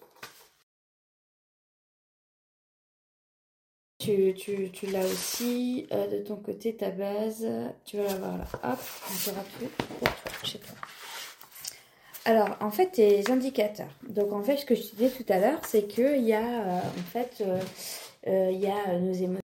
Tu, tu, tu l'as aussi euh, de ton côté, ta base. Tu vas l'avoir là. Hop, on aura tout chez toi. Alors, en fait, tes indicateurs. Donc, en fait, ce que je te disais tout à l'heure, c'est qu'il y a, euh, en fait, euh, euh, il y a nos émotions.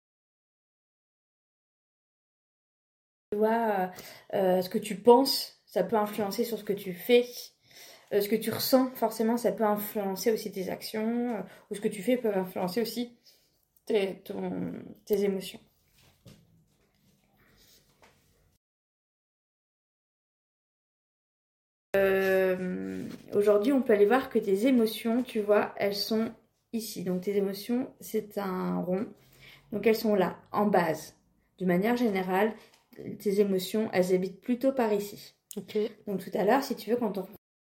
Tu vois, euh, ce que tu penses, ça peut influencer sur ce que tu fais. Euh, ce que tu ressens, forcément, ça peut influencer aussi tes actions. Euh, ou ce que tu fais peut influencer aussi tes, ton, tes émotions. Euh, aujourd'hui, on peut aller voir que tes émotions, tu vois, elles sont ici. Donc, tes émotions, c'est un rond. Donc, elles sont là, en base. De manière générale, tes émotions, elles habitent plutôt par ici. Okay. Donc, tout à l'heure, si tu veux, quand on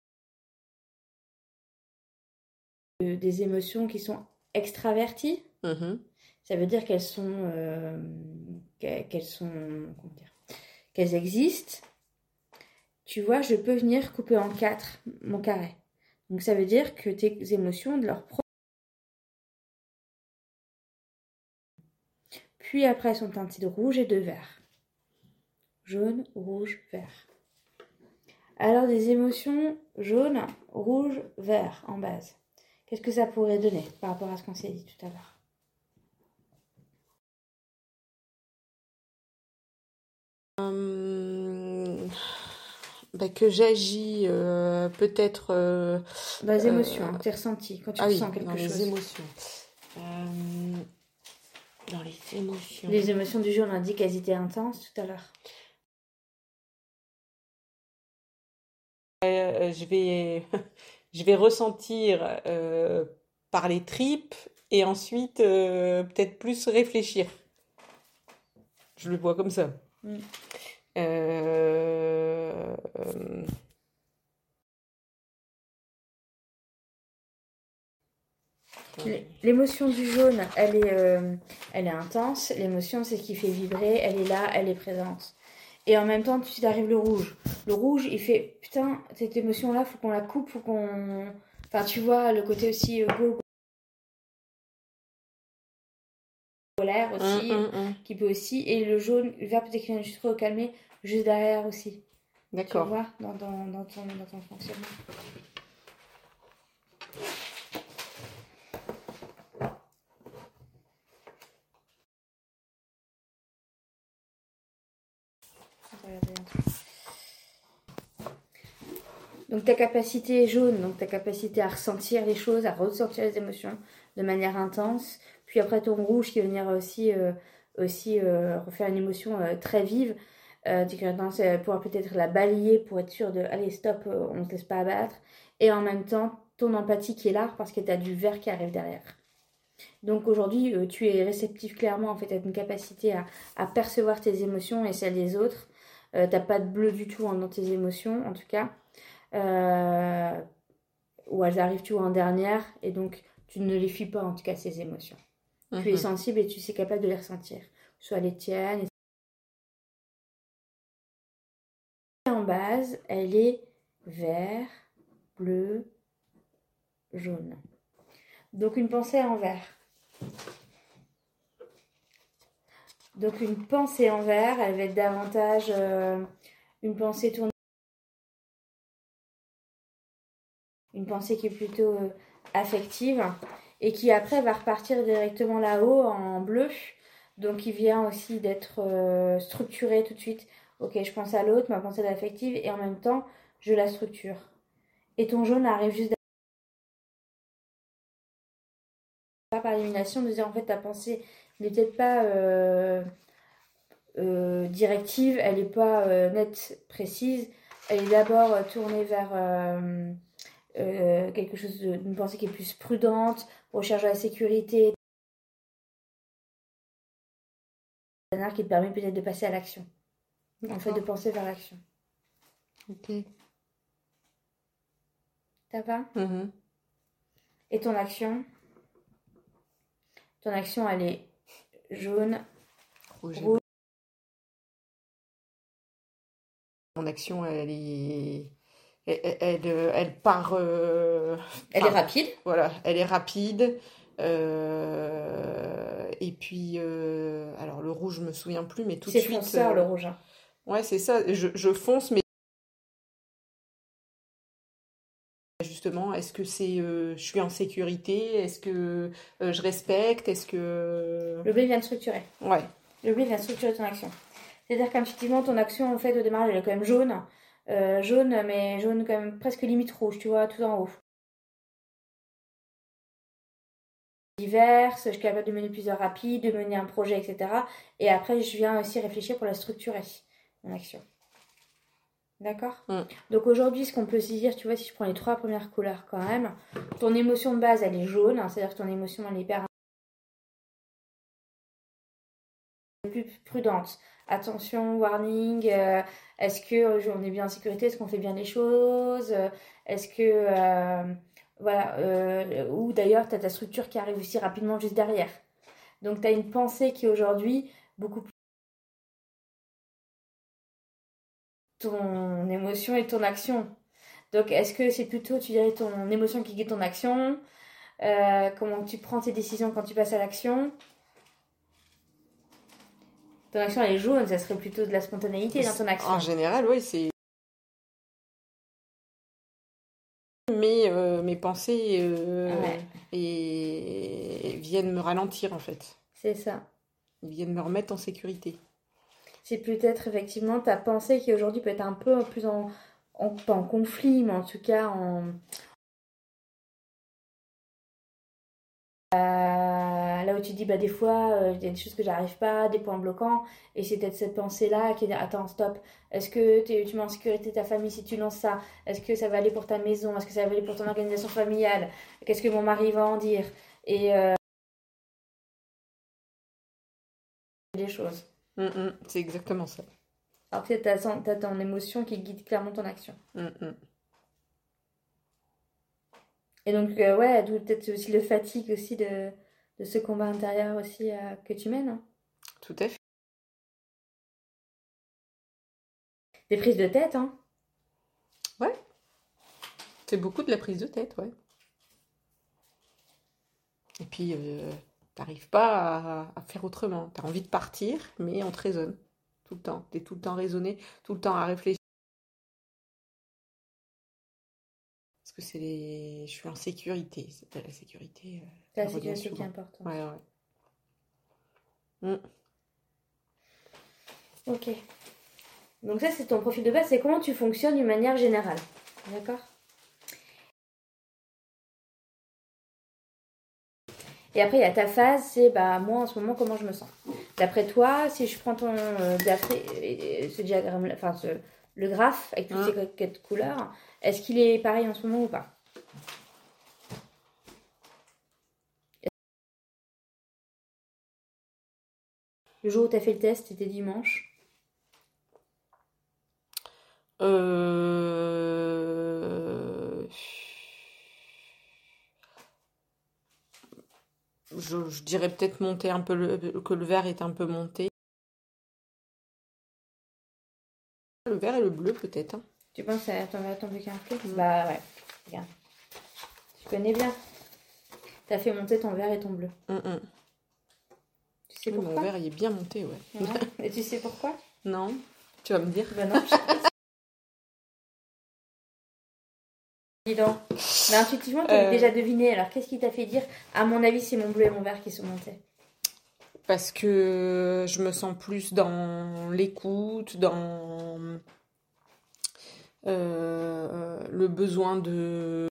des émotions qui sont extraverties, mmh. Ça veut dire qu'elles sont, euh, qu'elles sont, comment dire, qu'elles existent. Tu vois, je peux venir couper en quatre mon carré. Donc ça veut dire que tes émotions de leur propre. Puis après, elles sont teintées de rouge et de vert. Jaune, rouge, vert. Alors des émotions jaune, rouge, vert en base. Qu'est-ce que ça pourrait donner par rapport à ce qu'on s'est dit tout à l'heure? Hum, bah, que j'agis euh, peut-être euh, Dans les émotions, euh, hein, tes ressentis, quand tu ah oui, ressens quelque dans chose. les émotions. Euh, dans les émotions. Les émotions du jaune indiquent qu'elles étaient intenses tout à l'heure. Euh, je vais, je vais ressentir euh, par les tripes et ensuite euh, peut-être plus réfléchir. Je le vois comme ça. Mm. Euh, euh, L'émotion du jaune, elle est, euh, elle est intense. L'émotion, c'est ce qui fait vibrer. Elle est là, elle est présente. Et en même temps, tout de suite arrive le rouge. Le rouge, il fait putain, cette émotion-là, faut qu'on la coupe, faut qu'on. Enfin, tu vois, le côté aussi euh, go, colère aussi, hum, hum, hum. qui peut aussi. Et le jaune, le vert peut-être qu'il vient juste recalmer, juste derrière aussi. D'accord. Tu vois, dans, dans, dans, ton, dans ton fonctionnement. Donc ta capacité jaune, donc ta capacité à ressentir les choses, à ressentir les émotions de manière intense. Puis après ton rouge qui va venir aussi, euh, aussi euh, refaire une émotion euh, très vive. Euh, tu as tendance à pouvoir peut-être la balayer pour être sûr de allez stop, euh, on ne se laisse pas abattre. Et en même temps, ton empathie qui est là parce que tu as du vert qui arrive derrière. Donc aujourd'hui, euh, tu es réceptif clairement, en fait, tu as une capacité à, à percevoir tes émotions et celles des autres. Euh, tu n'as pas de bleu du tout hein, dans tes émotions, en tout cas. Euh, ou elles arrivent tu vois en dernière et donc tu ne les fuis pas en tout cas ces émotions. Mm-hmm. Tu es sensible et tu sais capable de les ressentir, soit les tiennes. En base, base, elle est vert, bleu, jaune. Donc une pensée en vert. Donc une pensée en vert, elle va être davantage euh, une pensée tournée. Une pensée qui est plutôt euh, affective et qui après va repartir directement là-haut en bleu. Donc il vient aussi d'être euh, structuré tout de suite. Ok, je pense à l'autre, ma pensée est affective et en même temps, je la structure. Et ton jaune arrive juste pas par élimination de dire en fait ta pensée n'est peut-être pas euh, euh, directive, elle n'est pas euh, nette, précise. Elle est d'abord euh, tournée vers euh, euh, quelque chose de- d'une pensée qui est plus prudente, recherche de la sécurité, qui te permet peut-être de passer à l'action. En fait, de penser vers l'action. Ok. T'as pas Mhm. Et ton action Ton action, elle est jaune, Rouge et rouge. bleu. Mon action, elle est. Elle, elle, elle- elle part. euh, Elle est enfin, rapide. Voilà, elle est rapide. euh, Et puis, euh, alors le rouge, je me souviens plus, mais tout de C'est suite. fonceur, euh, le rouge. Hein. Ouais, c'est ça. Je, je fonce, mais justement, est-ce que c'est, euh, je suis en sécurité? Est-ce que euh, je respecte? Est-ce que. Le bleu vient de structurer. Ouais. Le bleu vient de structurer ton action. C'est-à-dire qu'effectivement, ton action, en fait, au démarrage, elle est quand même jaune. Euh, jaune, mais jaune quand même presque limite rouge, tu vois, tout en haut. Diverses, je suis capable de mener plusieurs rapides, de mener un projet, et cetera. Et après, je viens aussi réfléchir pour la structurer, mon action. D'accord Mm. Donc aujourd'hui, ce qu'on peut se dire, tu vois, si je prends les trois premières couleurs quand même, ton émotion de base, elle est jaune, hein, c'est-à-dire que ton émotion, elle est hyper plus prudente. Attention, warning, euh, est-ce que euh, on est bien en sécurité, est-ce qu'on fait bien les choses, euh, est-ce que... euh, voilà, euh, ou d'ailleurs, tu as ta structure qui arrive aussi rapidement juste derrière. Donc tu as une pensée qui est aujourd'hui beaucoup plus... ton émotion et ton action. Donc est-ce que c'est plutôt, tu dirais, ton émotion qui guide ton action, euh, comment tu prends tes décisions quand tu passes à l'action. Ton action elle est jaune, ça serait plutôt de la spontanéité dans ton action. En général, oui, c'est. Mes, euh, mes pensées euh, Ouais, et... viennent me ralentir en fait. c'est ça. Ils viennent me remettre en sécurité. C'est peut-être effectivement ta pensée qui aujourd'hui peut être un peu plus en, en pas en conflit, mais en tout cas en euh, là où tu dis bah des fois euh, il y a des choses que j'arrive pas, des points bloquants, et c'est peut-être cette pensée là qui est attends stop, est-ce que t'es- tu mets en sécurité ta famille si tu lances ça, est-ce que ça va aller pour ta maison, est-ce que ça va aller pour ton organisation familiale, qu'est-ce que mon mari va en dire, et euh, des choses. Mm, mm, c'est exactement ça. Alors peut-être t'as, t'as ton émotion qui guide clairement ton action. Mm, mm. Et donc, euh, ouais, d'où peut-être aussi le fatigue aussi de, de ce combat intérieur aussi euh, que tu mènes. Hein. Tout à fait. Des prises de tête, hein. Ouais, c'est beaucoup de la prise de tête, ouais. Et puis, euh, t'arrives pas à, à faire autrement. T'as envie de partir, mais on te raisonne tout le temps. T'es tout le temps raisonné, tout le temps à réfléchir. Parce que c'est les... je suis en sécurité. C'est pas la sécurité. euh, C'est la elle revient sécurité qui est souvent. importante. Ouais, ouais. Mm. Ok. Donc ça, c'est ton profil de base. C'est comment tu fonctionnes d'une manière générale. D'accord. Et après, il y a ta phase, c'est bah moi en ce moment, comment je me sens. D'après toi, si je prends ton euh, d'après, euh, ce diagramme, enfin ce, le graphe avec toutes Mm. ces quatre couleurs, est-ce qu'il est pareil en ce moment ou pas? Le jour où tu as fait le test, c'était dimanche. Euh... Je, je dirais peut-être monter un peu le, que le vert est un peu monté. Le vert et le bleu peut-être. Hein. Tu penses que ça va tomber qu'un flou? Mm. Bah ouais, regarde. Tu connais bien. T'as fait monter ton vert et ton bleu. Mm, mm. Tu sais Oui, pourquoi? mon verre, il est bien monté, ouais. Ouais. Et tu sais pourquoi? Non, tu vas me dire. Bah non, je sais pas. Dis donc. Mais intuitivement, tu avais Euh, déjà deviné. Alors, qu'est-ce qui t'a fait dire, à mon avis, c'est mon bleu et mon vert qui sont montés? Parce que je me sens plus dans l'écoute, dans euh, le besoin de...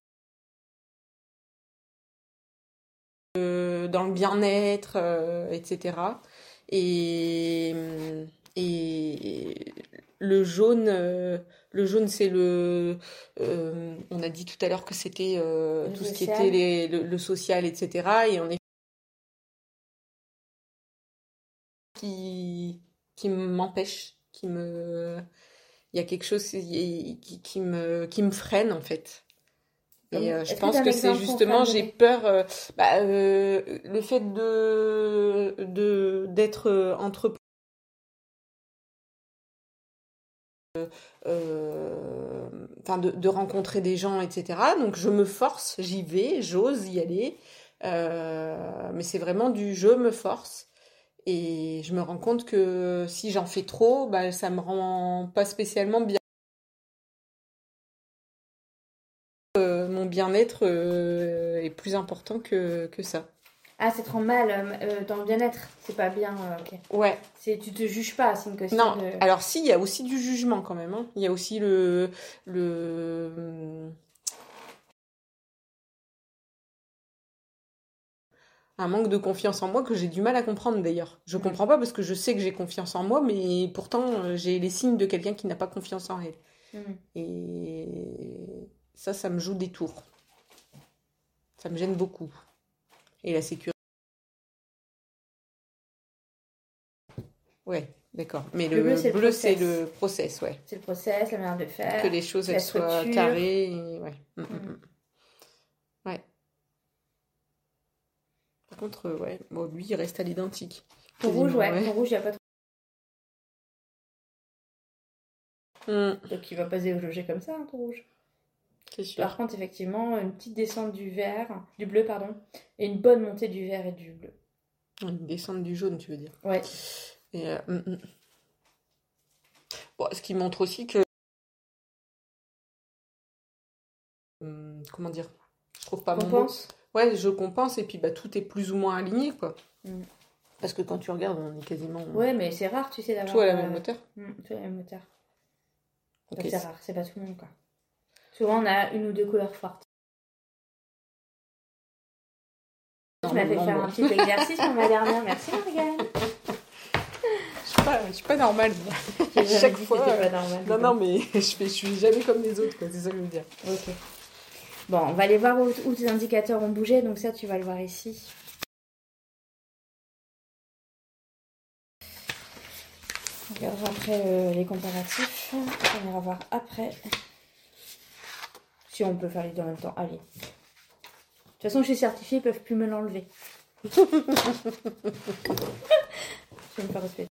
de- dans le bien-être, euh, et cetera. Et, et le jaune, euh, le jaune, c'est le... euh, on a dit tout à l'heure que c'était euh, Le tout ce qui social. était les- le, le social, et cetera. Et on est qui, qui m'empêche, qui me... Il y a quelque chose qui, qui, qui me, qui me freine, en fait. Et euh, je Est-ce que tu pense as un que c'est exemple concret à justement, me j'ai donner? peur, euh, bah, euh, le fait de, de, d'être euh, entrepreneur, euh, enfin de, de rencontrer des gens, et cetera. Donc je me force, j'y vais, j'ose y aller. Euh, mais c'est vraiment du je me force. Et je me rends compte que si j'en fais trop, bah, ça me rend pas spécialement bien. Euh, mon bien-être euh, est plus important que, que ça. Ah, c'est trop mal euh, dans le bien-être. C'est pas bien. euh, ok. Ouais. C'est, tu te juges pas, c'est une question Non, de. alors si, il y a aussi du jugement quand même, hein. Il y a aussi le, le, un manque de confiance en moi que j'ai du mal à comprendre d'ailleurs. Je Mm. comprends pas parce que je sais que j'ai confiance en moi, mais pourtant euh, j'ai les signes de quelqu'un qui n'a pas confiance en elle. Mm. Et ça, ça me joue des tours. Ça me gêne beaucoup. Et la sécurité. Ouais, d'accord. Mais Le bleu, le c'est le bleu, c'est process. le process, ouais. C'est le process, la manière de faire, Que les choses, la elles soient structure. carrées. Et... Ouais. Mm, mm, Mm. mm. Ouais. Par contre, euh, ouais, bon, lui, il reste à l'identique. Ton rouge, Quasiment, ouais. ouais. Ton rouge, il n'y a pas trop. Mm, Donc, il va pas se déloger comme ça, hein, ton rouge. c'est sûr. Par contre, effectivement, une petite descente du vert, du bleu, pardon, et une bonne montée du vert et du bleu. Une descente du jaune, tu veux dire. Ouais. Et, euh, mm, mm. Bon, ce qui montre aussi que... hum, comment dire? Je trouve pas mon mot. Compense. Ouais, je compense et puis bah, tout est plus ou moins aligné, quoi. Mm. Parce que quand tu regardes, on est quasiment Ouais, mais c'est rare, tu sais, d'avoir. tout à la euh, même hauteur. mm, tout à la même hauteur. Ok. Donc, c'est rare, c'est pas tout le monde, quoi. Souvent, on a une ou deux couleurs fortes. Tu m'as fait Normalement, faire moi. un petit exercice pour ma dernière. Merci, Morgane. Je suis pas, je suis pas normale, moi. J'ai jamais Chaque dit fois, que t'étais euh, pas normale. Non, non, mais je, fais, je suis jamais comme les autres, quoi. C'est ça que je veux dire. Ok. Bon, on va aller voir où, où tes indicateurs ont bougé. Donc ça, tu vas le voir ici. On regardera après euh, les comparatifs. On ira voir après. Si on peut faire les deux en même temps. Allez. De toute façon, je suis certifiée, ils peuvent plus me l'enlever. Je vais me faire respecter.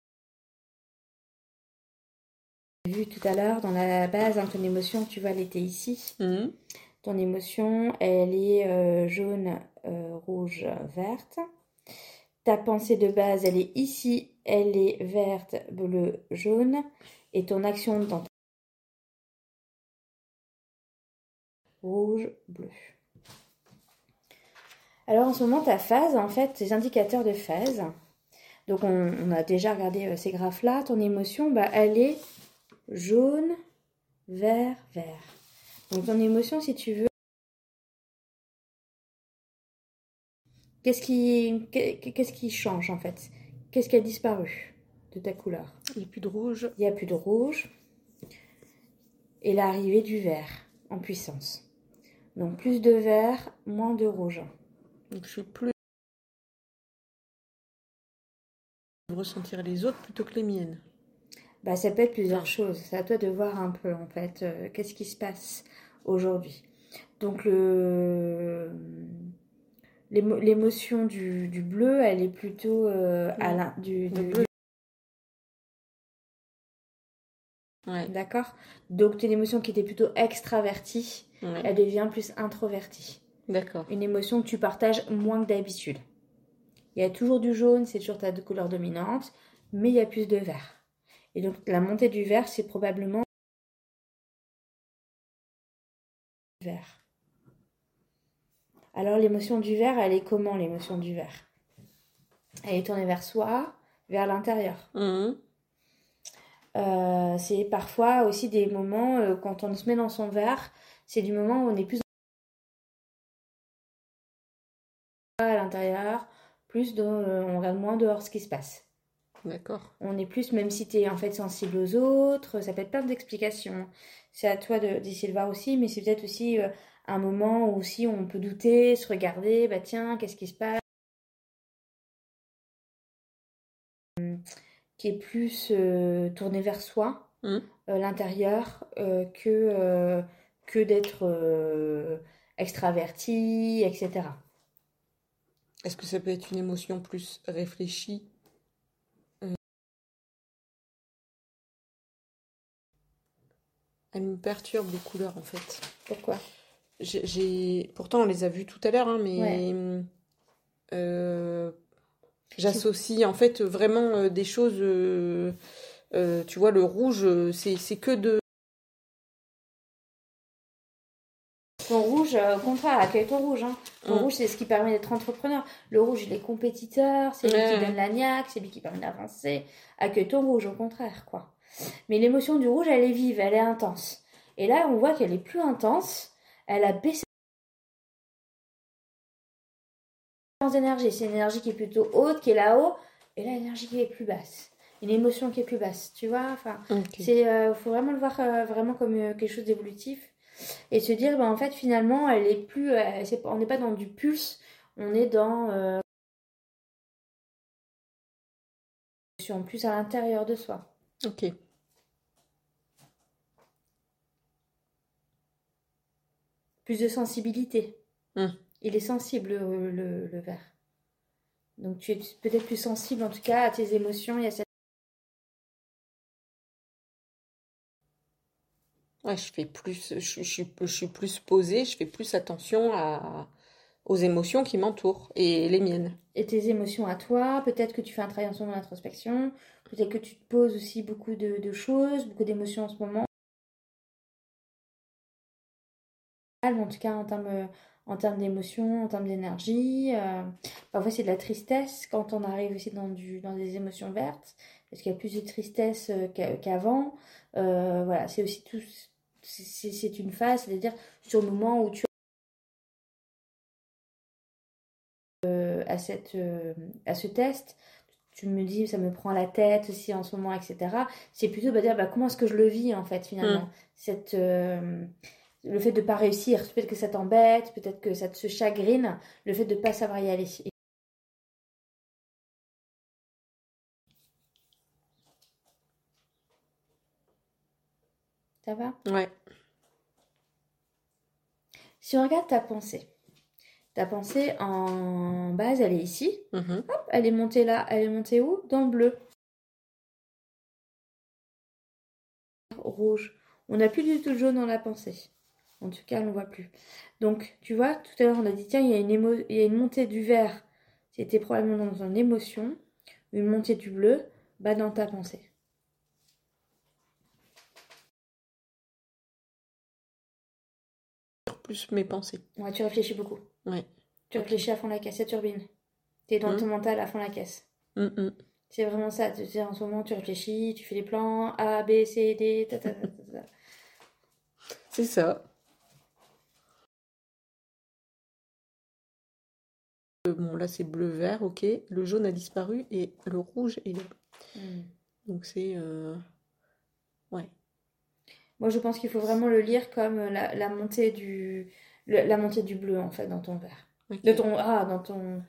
Vu tout à l'heure, dans la base, hein, ton émotion, tu vois, elle était ici. Mhm. Ton émotion, elle est euh, jaune, euh, rouge, verte. Ta pensée de base, elle est ici, elle est verte, bleu, jaune. Et ton action dans ta... rouge, bleu. Alors en ce moment, ta phase, en fait, tes indicateurs de phase. Donc on, on a déjà regardé euh, ces graphes-là. Ton émotion, bah, elle est jaune, vert, vert. Donc ton émotion, si tu veux, qu'est-ce qui, qu'est-ce qui change en fait? Qu'est-ce qui a disparu de ta couleur? Il n'y a plus de rouge. Il n'y a plus de rouge. Et l'arrivée du vert en puissance. Donc plus de vert, moins de rouge. Donc je suis plus ressentir les autres plutôt que les miennes. Bah, ça peut être plusieurs Ah. choses. C'est à toi de voir un peu, en fait, euh, qu'est-ce qui se passe aujourd'hui. Donc, le... l'émo- l'émotion du, du bleu, elle est plutôt euh, à Mm. l'in- du, Le du- bleu. Ouais. D'accord? Donc, une émotion qui était plutôt extravertie, Ouais. elle devient plus introvertie. D'accord. Une émotion que tu partages moins que d'habitude. Il y a toujours du jaune, c'est toujours ta couleur dominante, mais il y a plus de vert. Et donc, la montée du vert, c'est probablement du vert. Alors, l'émotion du vert, elle est comment, l'émotion du vert? Elle est tournée vers soi, vers l'intérieur. Mmh. Euh, c'est parfois aussi des moments, euh, quand on se met dans son verre, c'est du moment où on est plus à l'intérieur, plus dans, euh, on regarde moins dehors ce qui se passe. D'accord. On est plus, même si tu es en fait sensible aux autres, ça peut être plein d'explications. C'est à toi de- d'essayer de voir aussi, mais c'est peut-être aussi euh, un moment où aussi on peut douter, se regarder, bah tiens, qu'est-ce qui se passe? Qui est plus euh, tourné vers soi, Mmh. euh, l'intérieur, euh, que, euh, que d'être euh, extraverti, et cetera. Est-ce que ça peut être une émotion plus réfléchie? Euh, Elle me perturbe les couleurs en fait. Pourquoi? J'ai, j'ai- Pourtant, on les a vues tout à l'heure, hein, Ouais. mais euh, Tu- j'associe en fait vraiment euh, des choses. euh, euh, tu vois, le rouge, euh, c'est, c'est que de. Ton rouge, euh, au contraire, accueille ton rouge. Hein. Ton Mm. rouge, c'est ce qui permet d'être entrepreneur. Le rouge, il est compétiteur, c'est lui qui Ouais. donne la niaque, c'est lui qui permet d'avancer. Accueille ton rouge, au contraire, quoi. Mais l'émotion du rouge, elle est vive, elle est intense. Et là, on voit qu'elle est plus intense. Elle a baissé d'énergie. C'est une énergie qui est plutôt haute, qui est là-haut. Et là, l'énergie qui est plus basse. Une émotion qui est plus basse, tu vois. Enfin, Ok. c'est, euh, faut vraiment le voir euh, vraiment comme euh, quelque chose d'évolutif. Et se dire, ben, en fait, finalement, elle est plus, euh, c'est, on n'est pas dans du pulse, on est dans euh, plus à l'intérieur de soi. Ok. Plus de sensibilité. Mm. Il est sensible, le, le, le verre. Donc tu es peut-être plus sensible, en tout cas, à tes émotions et à cette... Ouais, je fais plus, je, je suis, je suis plus posée, je fais plus attention à, aux émotions qui m'entourent et les miennes. Et tes émotions à toi. Peut-être que tu fais un travail en ce moment d'introspection. Peut-être que tu te poses aussi beaucoup de, de choses, beaucoup d'émotions en ce moment. En tout cas, en termes, en termes d'émotions, en termes d'énergie. Euh, parfois, c'est de la tristesse quand on arrive aussi dans, du, dans des émotions vertes. Parce qu'il y a plus de tristesse euh, qu'a- qu'avant. Euh, voilà, c'est aussi tout. C'est c'est une phase, c'est-à-dire sur le moment où tu euh, à, cette, euh, à ce test, tu me dis, ça me prend la tête aussi en ce moment, et cetera. C'est plutôt bah, dire bah, comment est-ce que je le vis en fait finalement. Mm. Cette, euh, le fait de ne pas réussir, peut-être que ça t'embête, peut-être que ça te chagrine, le fait de ne pas savoir y aller. Ça va? Ouais. Si on regarde ta pensée, ta pensée en base, elle est ici. Mhm. Hop, elle est montée là. Elle est montée où? Dans le bleu. Rouge. On n'a plus du tout de jaune dans la pensée. En tout cas, on ne voit plus. Donc, tu vois, tout à l'heure, on a dit, tiens, il y a une, émo- il y a une montée du vert. C'était probablement dans une émotion. Une montée du bleu, bah dans ta pensée. Plus mes pensées. Ouais, tu réfléchis beaucoup. Ouais. Tu Ok. réfléchis à fond la caisse, ça turbine. T'es dans Mm. ton mental à fond la caisse. Mm, mm. C'est vraiment ça. Tu sais, en ce moment, tu réfléchis, tu fais les plans A, B, C, D, ta, ta, ta, ta, ta. C'est ça. Euh, Bon, là, c'est bleu-vert, ok. Le jaune a disparu et le rouge est là. Hmm. Donc, c'est. euh, Ouais. Moi, je pense qu'il faut vraiment le lire comme la, la montée du, le- la montée du bleu, en fait, dans ton verre. Ok. De ton, ah, dans ton,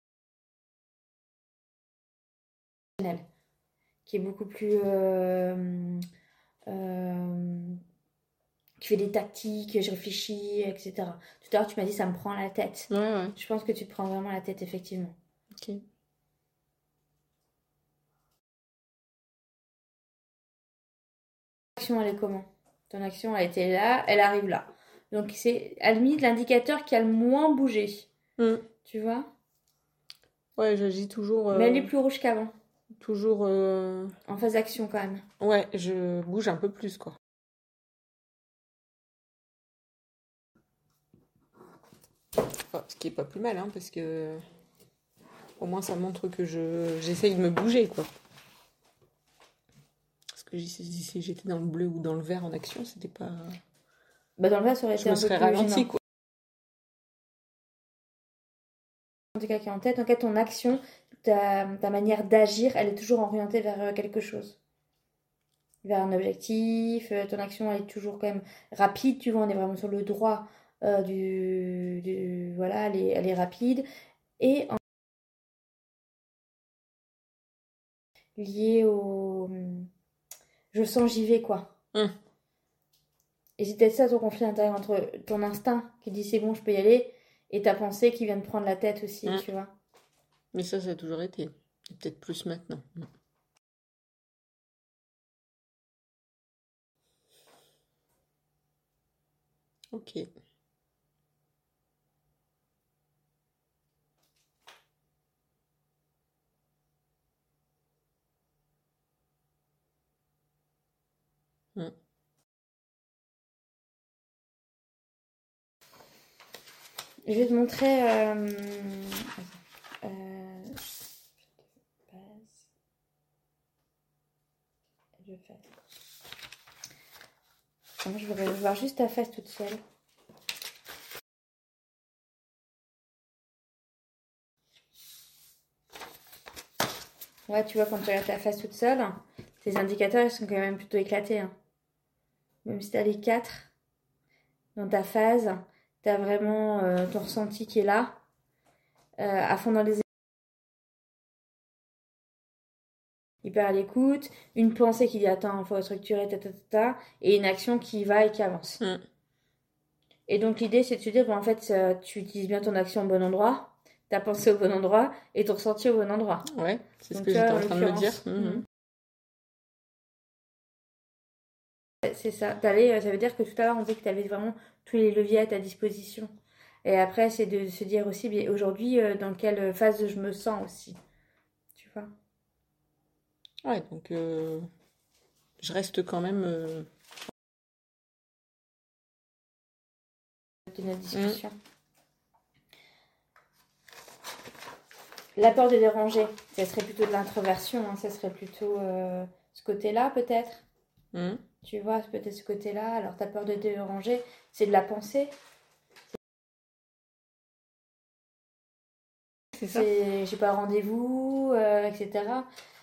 qui est beaucoup plus, euh, euh, qui fait des tactiques, je réfléchis, et cetera. Tout à l'heure, tu m'as dit, ça me prend la tête. Ouais, ouais. Je pense que tu te prends vraiment la tête, effectivement. Ok. action, elle est comment? Ton action, elle était là, elle arrive là. Donc, c'est à la limite l'indicateur qui a le moins bougé. Mm. Tu vois? Ouais, j'agis toujours. Mais elle est euh, plus rouge qu'avant. Toujours. euh, En phase d'action, quand même. Ouais, je bouge un peu plus, quoi. Enfin, ce qui est pas plus mal, hein, parce que au moins ça montre que je j'essaye de me bouger, quoi. Parce que si si j'étais dans le bleu ou dans le vert en action, c'était pas. Bah, dans le vert, ça aurait Je été me un peu serais plus ralentie, gênant. quoi. En tout cas, qui est en tête. En fait, ton action, ta, ta manière d'agir, elle est toujours orientée vers euh, quelque chose. Vers un objectif. euh, Ton action, elle est toujours quand même rapide. Tu vois, on est vraiment sur le droit euh, du, du- Voilà, elle est, elle est rapide. Et en- liée au... Je sens, j'y vais, quoi. Hum, Et c'est peut-être ça ton conflit intérieur entre ton instinct qui dit c'est bon, je peux y aller, et ta pensée qui vient de prendre la tête aussi, hum. tu vois. Mais ça, ça a toujours été. Et peut-être plus maintenant. Hum. Ok. Hum. Je vais te montrer. Euh... euh, Je vais faire. Moi, je voudrais voir juste ta face toute seule. Ouais, tu vois, quand tu regardes ta face toute seule, tes indicateurs, ils sont quand même plutôt éclatés. Hein. Même si t'as les quatre dans ta phase, t'as vraiment euh, ton ressenti qui est là, euh, à fond dans les hyper à l'écoute, une pensée qui dit attends, il faut structurer, ta, ta, ta, ta, et une action qui va et qui avance. Hum. Et donc l'idée c'est de se dire, bon, en fait, euh, tu utilises bien ton action au bon endroit, ta pensée au bon endroit et ton ressenti au bon endroit. Ouais, c'est ce Donc que tu j'étais vois, en en train de me dire. l'occurrence, Hum, hum. mhm. C'est ça. T'allais, ça veut dire que tout à l'heure on disait que tu avais vraiment tous les leviers à ta disposition. Et après, c'est de se dire aussi, bien, aujourd'hui, euh, dans quelle phase je me sens aussi. Tu vois? Ouais, donc euh, je reste quand même. euh, De notre hum. discussion. La peur de déranger, ça serait plutôt de l'introversion, hein, ça serait plutôt euh, ce côté-là peut-être. Hum. Tu vois, peut-être ce côté-là. Alors ta peur de déranger, c'est de la pensée. C'est ça. C'est j'ai pas rendez-vous, euh, et cetera.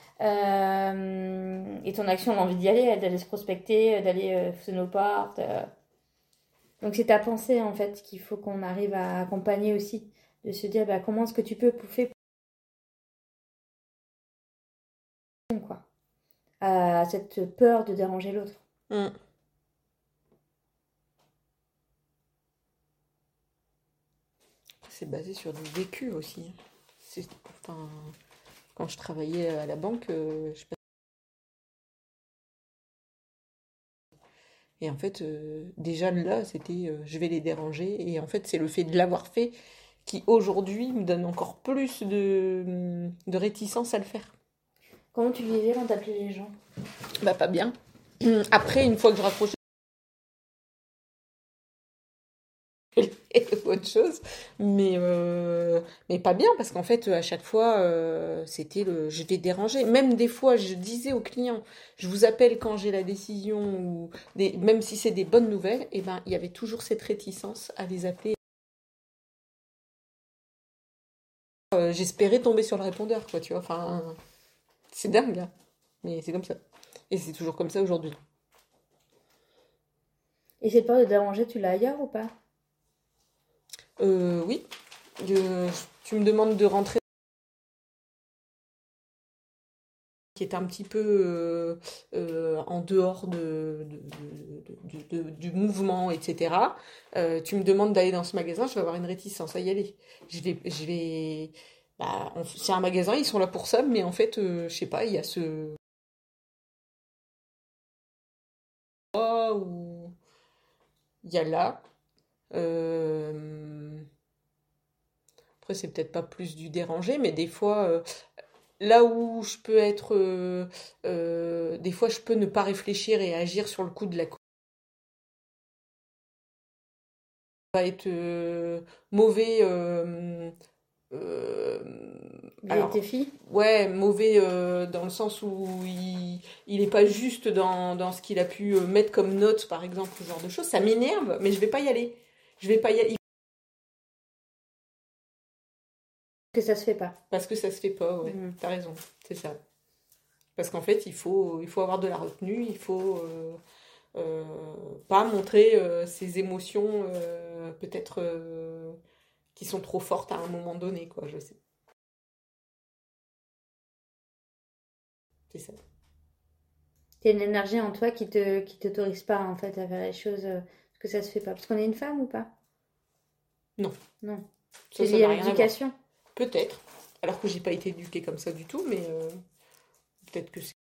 Euh, et ton action, elle a envie d'y aller, elle d'aller se prospecter, euh, d'aller euh, sonner aux portes. euh. Donc c'est ta pensée en fait qu'il faut qu'on arrive à accompagner aussi. De se dire bah, comment est-ce que tu peux pouffer quoi, à cette peur de déranger l'autre. Hum. C'est basé sur du vécu aussi. C'est, enfin, quand je travaillais à la banque, euh, je sais pas. Et en fait, euh, déjà là, c'était euh, je vais les déranger. Et en fait, c'est le fait de l'avoir fait qui aujourd'hui me donne encore plus de, de réticence à le faire. Comment tu vivais quand t'appelais les gens? Bah, pas bien. Après, une fois que je raccrochais autre chose, mais, euh, mais pas bien parce qu'en fait, à chaque fois, euh, c'était le je vais déranger. Même des fois, je disais aux clients, je vous appelle quand j'ai la décision, ou des, même si c'est des bonnes nouvelles, et ben, il y avait toujours cette réticence à les appeler. Euh, j'espérais tomber sur le répondeur, quoi, tu vois. Enfin, c'est dingue, hein. Mais c'est comme ça. Et c'est toujours comme ça aujourd'hui. Et cette peur de déranger, tu l'as ailleurs ou pas? Euh, oui, Je- tu me demandes de rentrer qui est un petit peu euh, euh, en dehors de, de- de- de- du mouvement, et cetera. Euh, tu me demandes d'aller dans ce magasin, je vais avoir une réticence à y aller. Je vais, je vais, bah, on- c'est un magasin, ils sont là pour ça, mais en fait, euh, je sais pas, il y a ce, fois où il y a là. Euh, Après, c'est peut-être pas plus du déranger, mais des fois, euh, là où je peux être... euh, euh, des fois, je peux ne pas réfléchir et agir sur le coup de la colère. Va être euh, mauvais... euh, euh, Vis-à-vis de tes alors, filles? ouais, mauvais euh, dans le sens où il, il est pas juste dans, dans ce qu'il a pu euh, mettre comme note, par exemple, ce genre de choses. Ça m'énerve, mais je vais pas y aller. Je vais pas y aller. Que ça se fait pas. Parce que ça se fait pas, ouais. Mm. T'as raison, c'est ça. Parce qu'en fait, il faut, il faut avoir de la retenue, il faut euh, euh, pas montrer euh, ses émotions euh, peut-être euh, qui sont trop fortes à un moment donné, quoi, je sais. C'est ça. T'as une énergie en toi qui te qui t'autorise pas en fait à faire les choses euh, parce que ça se fait pas. Parce qu'on est une femme ou pas? Non, Non. ça, C'est ça lié n'a à rien à voir. l'éducation. Peut-être. Alors que j'ai pas été éduquée comme ça du tout, mais euh, peut-être que c'est.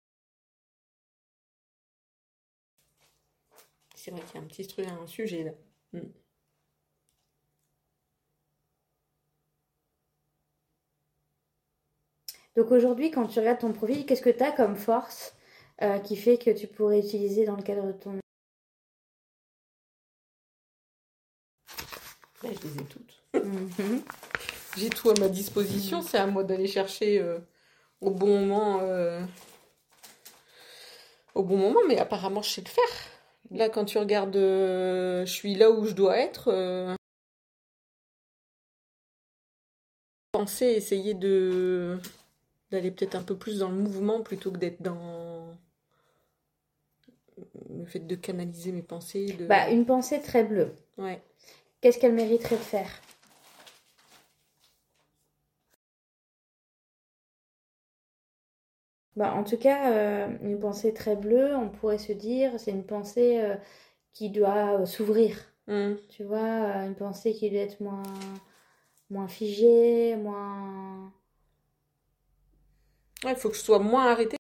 C'est vrai qu'il y a un petit truc, un sujet là. Mm. Donc aujourd'hui, quand tu regardes ton profil, qu'est-ce que tu as comme force euh, qui fait que tu pourrais utiliser dans le cadre de ton... Là, je les ai toutes. Mhm. J'ai tout à ma disposition, c'est à moi d'aller chercher euh, au bon moment, euh, au bon moment, mais apparemment je sais le faire. Là, quand tu regardes, euh, je suis là où je dois être. euh, penser, essayer de d'aller peut-être un peu plus dans le mouvement plutôt que d'être dans le fait de canaliser mes pensées. De... Bah, une pensée très bleue. Ouais. Qu'est-ce qu'elle mériterait de faire? Bah, en tout cas, euh, une pensée très bleue, on pourrait se dire, c'est une pensée euh, qui doit euh, s'ouvrir. Mm. Tu vois, euh, une pensée qui doit être moins, moins figée, moins... Ouais, il faut que je sois moins arrêtée.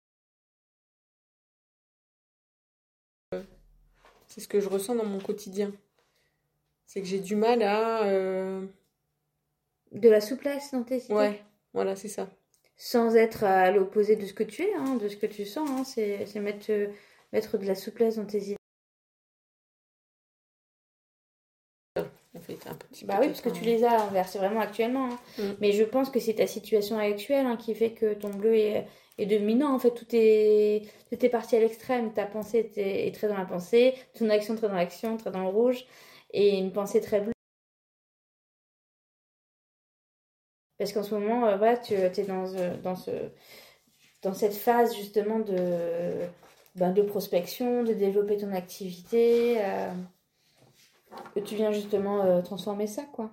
C'est ce que je ressens dans mon quotidien. C'est que j'ai du mal à... euh, De la souplesse dans tes idées. Ouais, voilà, c'est ça. Sans être à l'opposé de ce que tu es, hein, de ce que tu sens. Hein, c'est c'est mettre, euh, mettre de la souplesse dans tes idées. En fait, un petit Bah peu oui, parce que peut-être tu un- les as envers, c'est vraiment actuellement. Hein. Mm. Mais je pense que c'est ta situation actuelle hein, qui fait que ton bleu est, est dominant. En fait, tout est, tout est parti à l'extrême. Ta pensée est, est très dans la pensée, ton action très dans l'action, très dans le rouge. Et une pensée très bleue. Parce qu'en ce moment, euh, voilà, tu es dans, euh, dans, ce, dans cette phase justement de, ben, de prospection, de développer ton activité. Euh, que tu viens justement euh, transformer ça, quoi.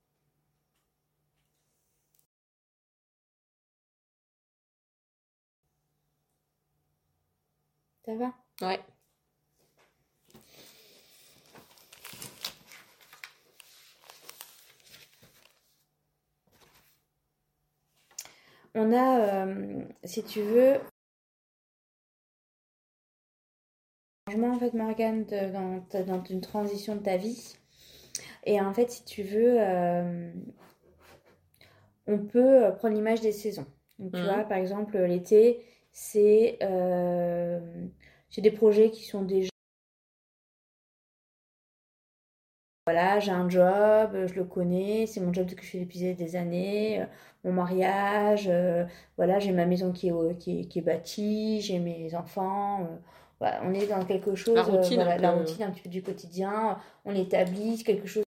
Ça va? Ouais. On a, euh, si tu veux, un changement en fait, Morgane, de- dans, ta- dans une transition de ta vie. Et en fait, si tu veux, euh, on peut euh, prendre l'image des saisons. Donc, tu vois, Mm. par exemple, l'été, c'est euh, c'est des projets qui sont déjà. Voilà, j'ai un job, euh, je le connais, c'est mon job que je fais depuis des années, euh, mon mariage, euh, voilà, j'ai ma maison qui est, au- qui est, qui est bâtie, j'ai mes enfants, euh, voilà, on est dans quelque La chose, euh, routine un voilà, la peu. routine un petit peu du quotidien, on établit quelque chose.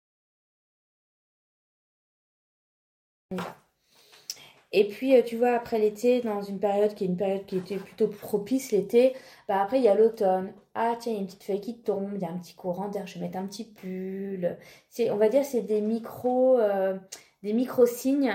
Et puis, euh, tu vois, après l'été, dans une période qui est une période qui était plutôt propice, l'été, bah après, il y a l'automne. Ah, tiens, il y a une petite feuille qui tombe, il y a un petit courant d'air, je vais mettre un petit pull. C'est, on va dire, c'est des micro, euh, des micro-signes.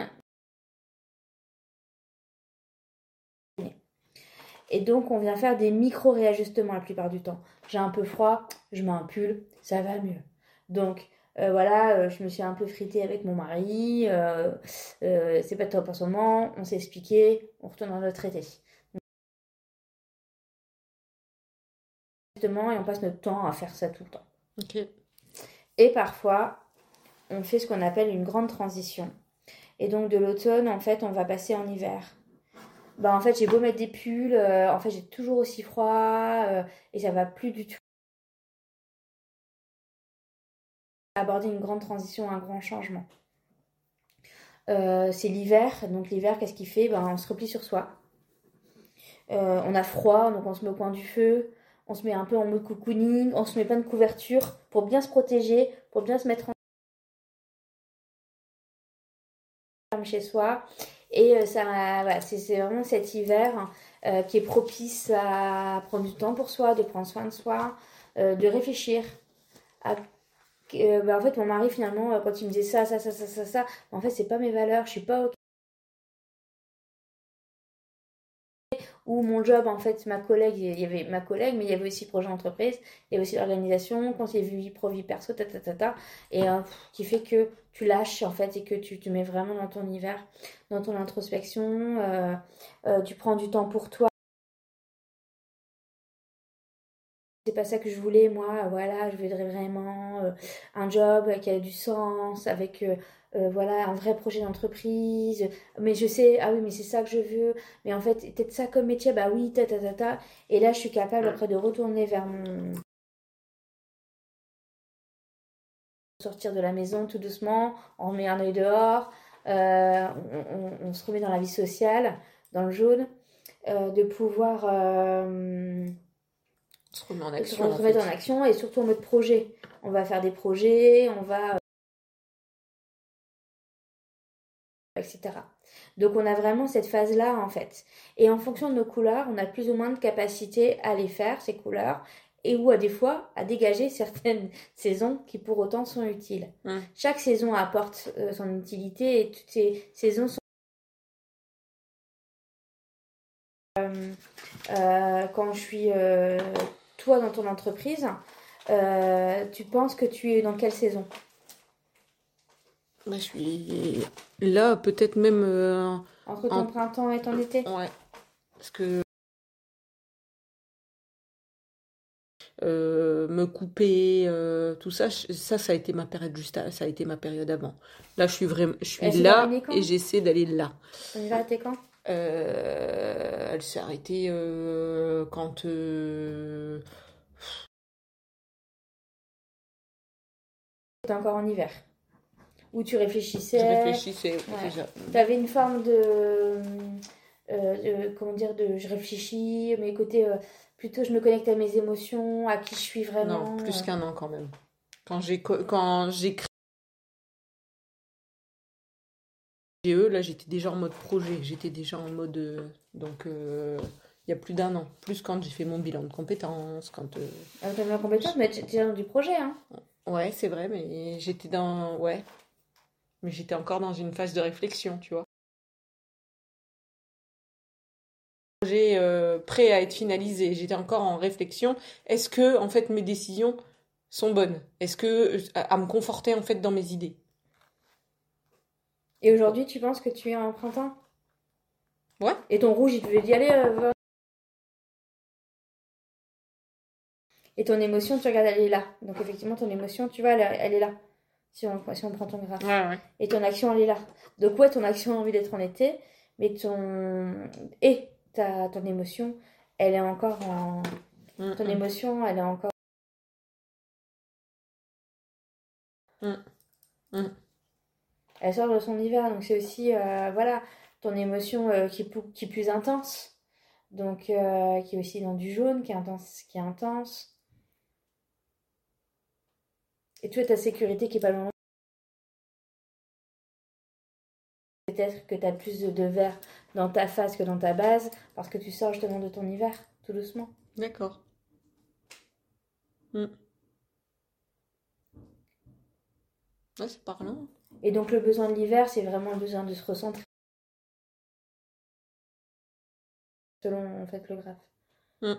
Et donc, on vient faire des micro-réajustements la plupart du temps. J'ai un peu froid, je mets un pull, ça va mieux. Donc, euh, voilà, euh, je me suis un peu fritée avec mon mari. euh, euh, c'est pas top en ce moment, on s'est expliqué, on retourne dans notre été. justement, et on passe notre temps à faire ça tout le temps. Ok. Et parfois, on fait ce qu'on appelle une grande transition. Et donc de l'automne, en fait, on va passer en hiver. Bah, en fait, j'ai beau mettre des pulls, euh, en fait, j'ai toujours aussi froid, euh, et ça va plus du tout. Aborder une grande transition, un grand changement. Euh, c'est l'hiver, donc l'hiver, qu'est-ce qu'il fait? Ben, on se replie sur soi. Euh, on a froid, donc on se met au coin du feu, on se met un peu en mode cocooning, on se met plein de couvertures pour bien se protéger, pour bien se mettre en chez soi. Et euh, ça, voilà, c'est, c'est vraiment cet hiver euh, qui est propice à prendre du temps pour soi, de prendre soin de soi, euh, de réfléchir. À, euh, bah, en fait, mon mari, finalement, euh, quand il me disait ça, ça, ça, ça, ça, ça, en fait, c'est pas mes valeurs, je suis pas OK. Ou mon job, en fait, ma collègue, il y avait ma collègue, mais il y avait aussi projet entreprise, il y avait aussi l'organisation, conseiller vie pro, vie perso, ta, ta, ta, ta, et euh, qui fait que tu lâches, en fait, et que tu te mets vraiment dans ton hiver, dans ton introspection, euh, euh, tu prends du temps pour toi. C'est pas ça que je voulais, moi, voilà, je voudrais vraiment euh, un job qui a du sens, avec euh, euh, voilà, un vrai projet d'entreprise, mais je sais, ah oui, mais c'est ça que je veux, mais en fait, peut-être ça comme métier, bah oui, ta ta ta ta, et là, je suis capable après de retourner vers mon... sortir de la maison tout doucement, on met un œil dehors, euh, on, on, on se remet dans la vie sociale, dans le jaune, euh, de pouvoir... Euh, On se remet en se action. En remettre fait. en action et surtout en mode projet. On va faire des projets, on va... et cetera. Donc on a vraiment cette phase-là en fait. Et en fonction de nos couleurs, on a plus ou moins de capacité à les faire, ces couleurs, et ou à des fois à dégager certaines saisons qui pour autant sont utiles. Mmh. Chaque saison apporte euh, son utilité et toutes ces saisons sont... Euh, euh, quand je suis euh, toi dans ton entreprise, euh, tu penses que tu es dans quelle saison? Bah, je suis là, peut-être même. Euh, Entre ton en... printemps et ton été? Ouais. Parce que euh, me couper, euh, tout ça, ça, ça a été ma période juste, à, ça a été ma période avant. Là, je suis vraiment, je suis Elle s'est là terminée quand? et j'essaie d'aller là. On y va arrêter quand? Euh, elle s'est arrêtée euh, quand. Euh... T'es encore en hiver. Où tu réfléchissais. Je réfléchissais Ouais. déjà. T'avais une forme de, euh, de- comment dire, de je réfléchis, mais côté euh, plutôt je me connecte à mes émotions, à qui je suis vraiment. Non, plus euh. qu'un an quand même. Quand j'ai co- quand j'ai créé G E, là j'étais déjà en mode projet, j'étais déjà en mode euh, donc euh, il y a plus d'un an, plus quand j'ai fait mon bilan de compétences, quand euh, Ah, t'as bien compétence, mais t'es dans du projet, hein. ouais, c'est vrai, mais j'étais dans ouais, mais j'étais encore dans une phase de réflexion, tu vois. Projet euh, prêt à être finalisé, j'étais encore en réflexion. Est-ce que en fait mes décisions sont bonnes? Est-ce que à, à me conforter en fait dans mes idées? Et aujourd'hui, tu penses que tu es en printemps? Ouais. Et ton rouge, il te veut dire allez. euh, Et ton émotion, tu regardes, elle est là. Donc effectivement, ton émotion, tu vois, elle, elle est là. Si on, si on prend ton graphe. Ouais, ouais. Et ton action, elle est là. Donc ouais, ton action a envie d'être en été, mais ton... Et ta, ton émotion, elle est encore en... Mm, Ton mm, émotion, elle est encore... mm, mm. Elle sort de son hiver, donc c'est aussi, euh, voilà, ton émotion euh, qui, est pou- qui est plus intense. Donc, euh, qui est aussi dans du jaune, qui est intense, qui est intense. Et tu as ta sécurité qui est pas loin. Peut-être que tu as plus de, de vert dans ta face que dans ta base, parce que tu sors justement de ton hiver, tout doucement. D'accord. Mm. Ouais, c'est parlant. Et donc le besoin de l'hiver, c'est vraiment le besoin de se recentrer selon en fait le graphe. Mm.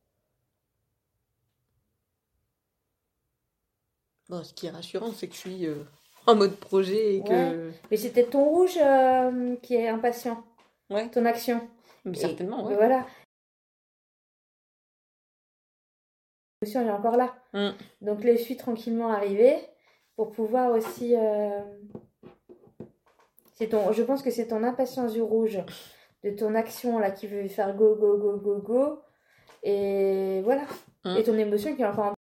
Bon, ce qui est rassurant, c'est que je suis euh, en mode projet et Ouais. que. Mais c'est peut-être ton rouge euh, qui est impatient, Ouais, ton action. mais Et- certainement, mais ouais. voilà. l'émotion elle est encore là. Mm. Donc laisse-lui tranquillement arriver pour pouvoir aussi... euh, c'est ton... Je pense que c'est ton impatience du rouge, de ton action là qui veut faire go, go, go, go, go. Et voilà. Mm. Et ton émotion qui est encore...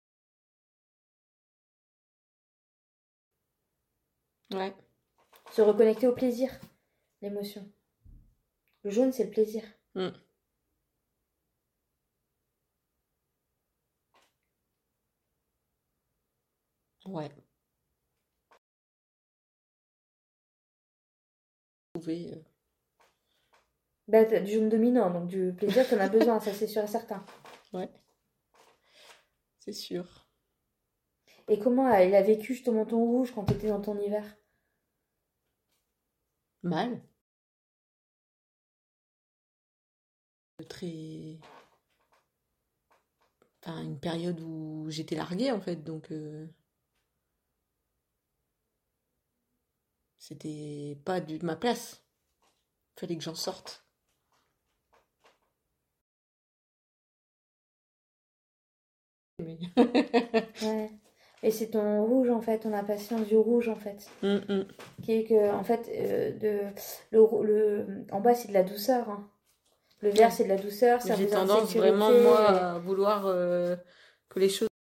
Ouais. Se reconnecter au plaisir, l'émotion. Le jaune, c'est le plaisir. Mm. Ouais. Trouver, euh, Bah, t'as du jaune dominant, donc du plaisir, t'en as besoin, ça c'est sûr et certain. Ouais. C'est sûr. Et comment euh, il a vécu justement ton rouge quand t'étais dans ton hiver? Mal. Très... Enfin, une période où j'étais larguée, en fait, donc... euh, C'était pas de ma place. Fallait que j'en sorte. Mais... Ouais. Et c'est ton rouge en fait, ton impatience du rouge en fait. Mm, mm. Qui est que, en fait, euh, de, le, rou- le, en bas c'est de la douceur. Hein. Le vert Ouais. c'est de la douceur, ça J'ai besoin de tendance sécurité. vraiment, moi, à vouloir euh, que les choses...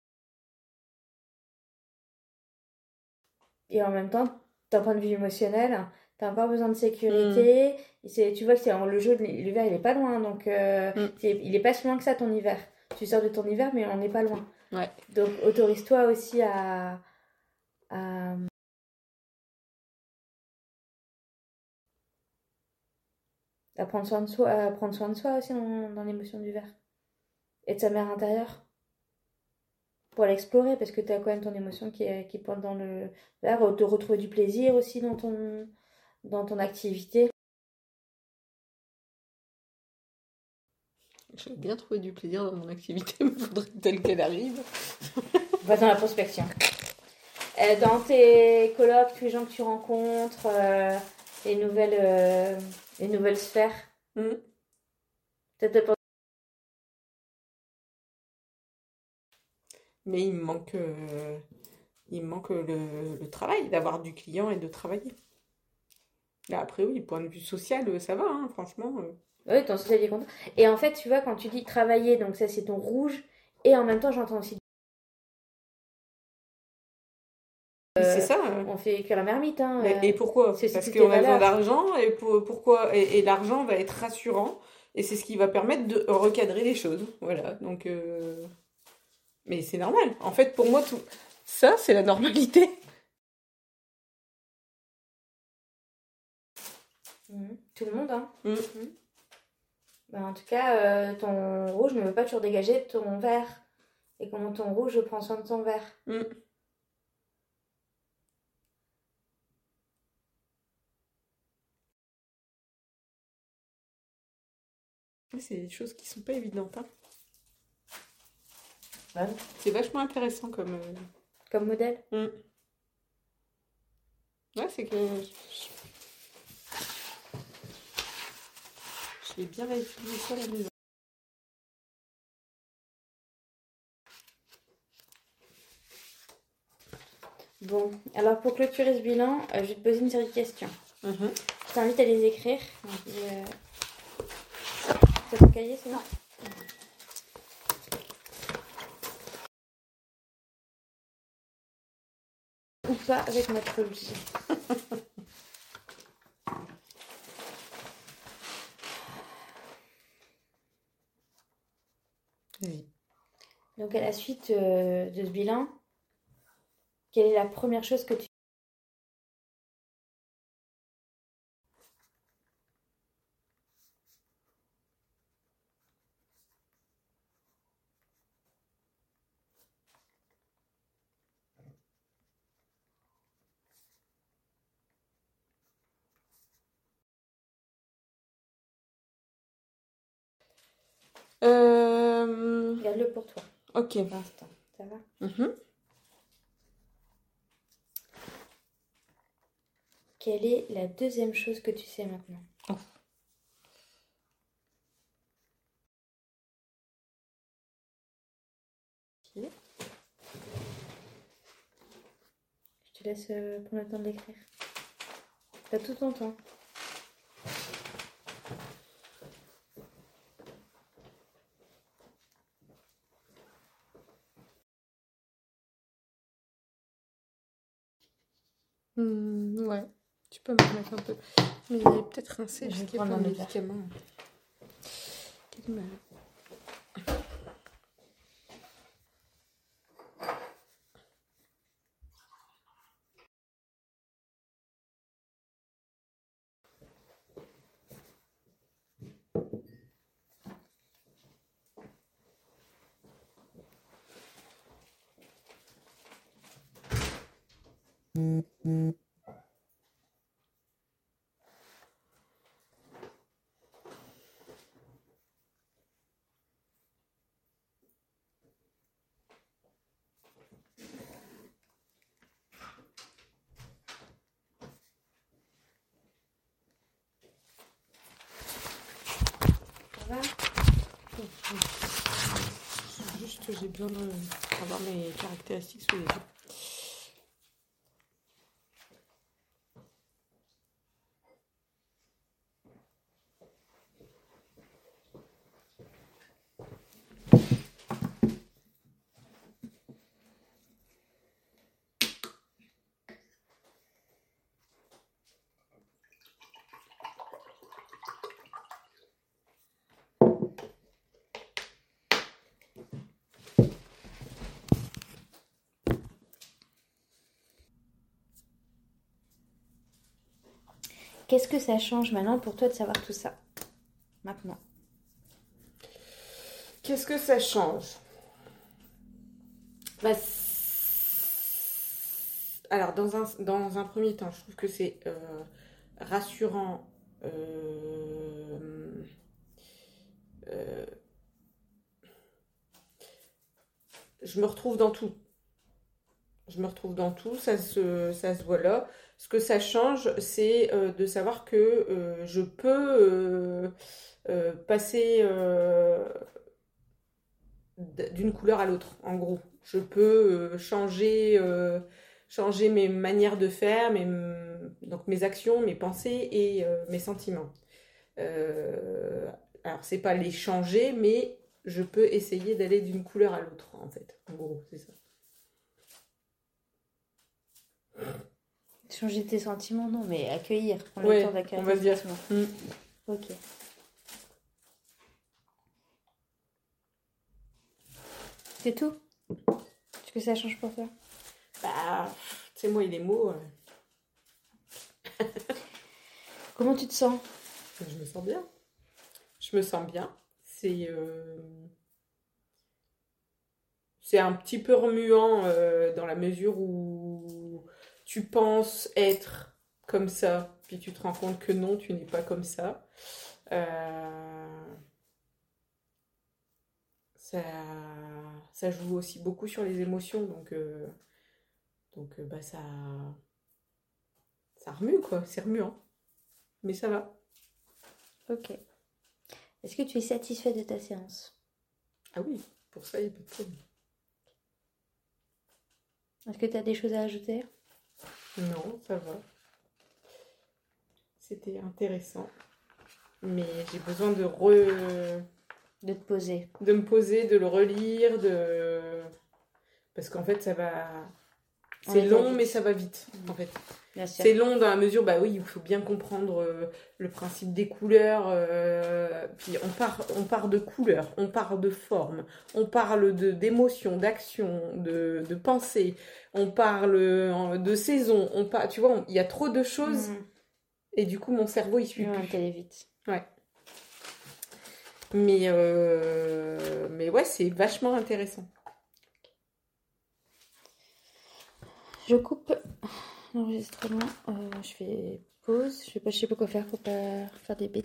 Et en même temps, d'un point de vue émotionnel, t'as encore besoin de Mm, sécurité. Et c'est, tu vois que c'est, le jeu de l'hiver il est pas loin, donc euh, mm. c'est- il est pas si loin que ça ton hiver. Tu sors de ton hiver, mais on n'est pas loin. Ouais. Donc autorise-toi aussi à, à, à prendre soin de soi, à prendre soin de soi aussi dans, dans l'émotion du verre. Et de sa mère intérieure. Pour l'explorer, parce que tu as quand même ton émotion qui, est, qui pointe dans le verre. De retrouver du plaisir aussi dans ton, dans ton activité. J'avais bien trouvé du plaisir dans mon activité, mais faudrait telle qu'elle arrive. Va dans la prospection. Euh, dans tes colloques, tous les gens que tu rencontres, euh, les, nouvelles, euh, les nouvelles sphères. Mm. Peut-être pas- Mais il me manque, euh, il me manque le, le travail, d'avoir du client et de travailler. Là, après, oui, point de vue social, euh, ça va, hein, franchement. euh. Oui, ton social est content. Et en fait, tu vois, quand tu dis travailler, donc ça c'est ton rouge, et en même temps, j'entends aussi. Oui, c'est Euh, ça. euh. on fait que la marmite, hein. Mais, euh, et pourquoi? c'est c'est Parce toutes tes qu'on a besoin valeurs. d'argent, et pour- pourquoi? Et, et l'argent va être rassurant, et c'est ce qui va permettre de recadrer les choses. Voilà, donc... euh, Mais c'est normal. En fait, pour moi, tout ça, c'est la normalité. Mhm. Tout le monde, hein. Mm. Mhm. Ben, en tout cas, euh, ton rouge ne veut pas toujours dégager ton vert. Et comment ton rouge prend soin de ton vert. Mm. C'est des choses qui sont pas évidentes, hein. Ouais. C'est vachement intéressant comme... euh, Comme modèle. mm. Ouais, c'est que... Je je vais bien réutiliser ça à la maison. Bon, alors pour clôturer ce bilan, euh, je vais te poser une série de questions. Mhm. Je t'invite à les écrire. Donc, euh... T'as ton cahier, c'est bon? Ou pas avec notre objet. Oui. Donc à la suite euh, de ce bilan, quelle est la première chose que tu... Euh, Garde-le pour toi, Ok. pour l'instant. Ça va? Mhm. Quelle est la deuxième chose que tu sais maintenant? Ok. te laisse euh, prendre le temps de l'écrire. T'as tout ton temps. Mmh, ouais, tu peux me remettre un peu. Mais il est peut-être rincé, Je parce vais qu'il y a prendre plein de un autre. médicaments. Quel mal. Ça va? Juste, j'ai besoin d'avoir mes caractéristiques sous les yeux. Qu'est-ce que ça change maintenant pour toi de savoir tout ça? Maintenant. Qu'est-ce que ça change? Bah, alors, dans un, dans un premier temps, je trouve que c'est euh, rassurant. Euh, euh, je me retrouve dans tout. Je me retrouve dans tout, ça se, ça se voit là. Ce que ça change, c'est euh, de savoir que euh, je peux euh, euh, passer euh, d'une couleur à l'autre, en gros. Je peux euh, changer, euh, changer mes manières de faire, mes, donc mes actions, mes pensées et euh, mes sentiments. Euh, alors, c'est pas les changer, mais je peux essayer d'aller d'une couleur à l'autre, en fait. En gros, c'est ça. Changer tes sentiments, non, mais accueillir. Prendre Ouais, le temps d'accueillir on va tes dire. sentiments. Mm. Ok. C'est tout? Est-ce que ça change pour toi? Bah, tu sais, moi, et les mots, euh, Comment tu te sens? je me sens bien. Je me sens bien. C'est euh, c'est un petit peu remuant euh, dans la mesure où tu penses être comme ça, puis tu te rends compte que non, tu n'es pas comme ça. Euh, ça, ça joue aussi beaucoup sur les émotions, donc, euh, donc euh, bah, ça, ça remue, quoi. C'est remuant. Mais ça va. Ok. Est-ce que tu es satisfait de ta séance? Ah oui, pour ça, il n'y a pas de problème. Est-ce que tu as des choses à ajouter? Non, ça va. C'était intéressant. Mais j'ai besoin de re... De te poser. de me poser, de le relire, de... Parce qu'en fait, ça va... On C'est va long, vite. mais ça va vite, en fait. Bien sûr. C'est long dans la mesure, bah oui, il faut bien comprendre euh, le principe des couleurs. euh, puis on part, on part de couleurs, on part de formes, on parle de d'émotions, d'actions, de, de pensées, on parle euh, de saison, on par... tu vois, on- il y a trop de choses Mhm. et du coup mon cerveau il suit Ouais, plus. t'es allé vite. Ouais. Mais, euh, mais ouais, c'est vachement intéressant. Je coupe l'enregistrement. Euh, je fais pause. Je sais pas, je sais pas quoi faire pour pas faire des bêtises.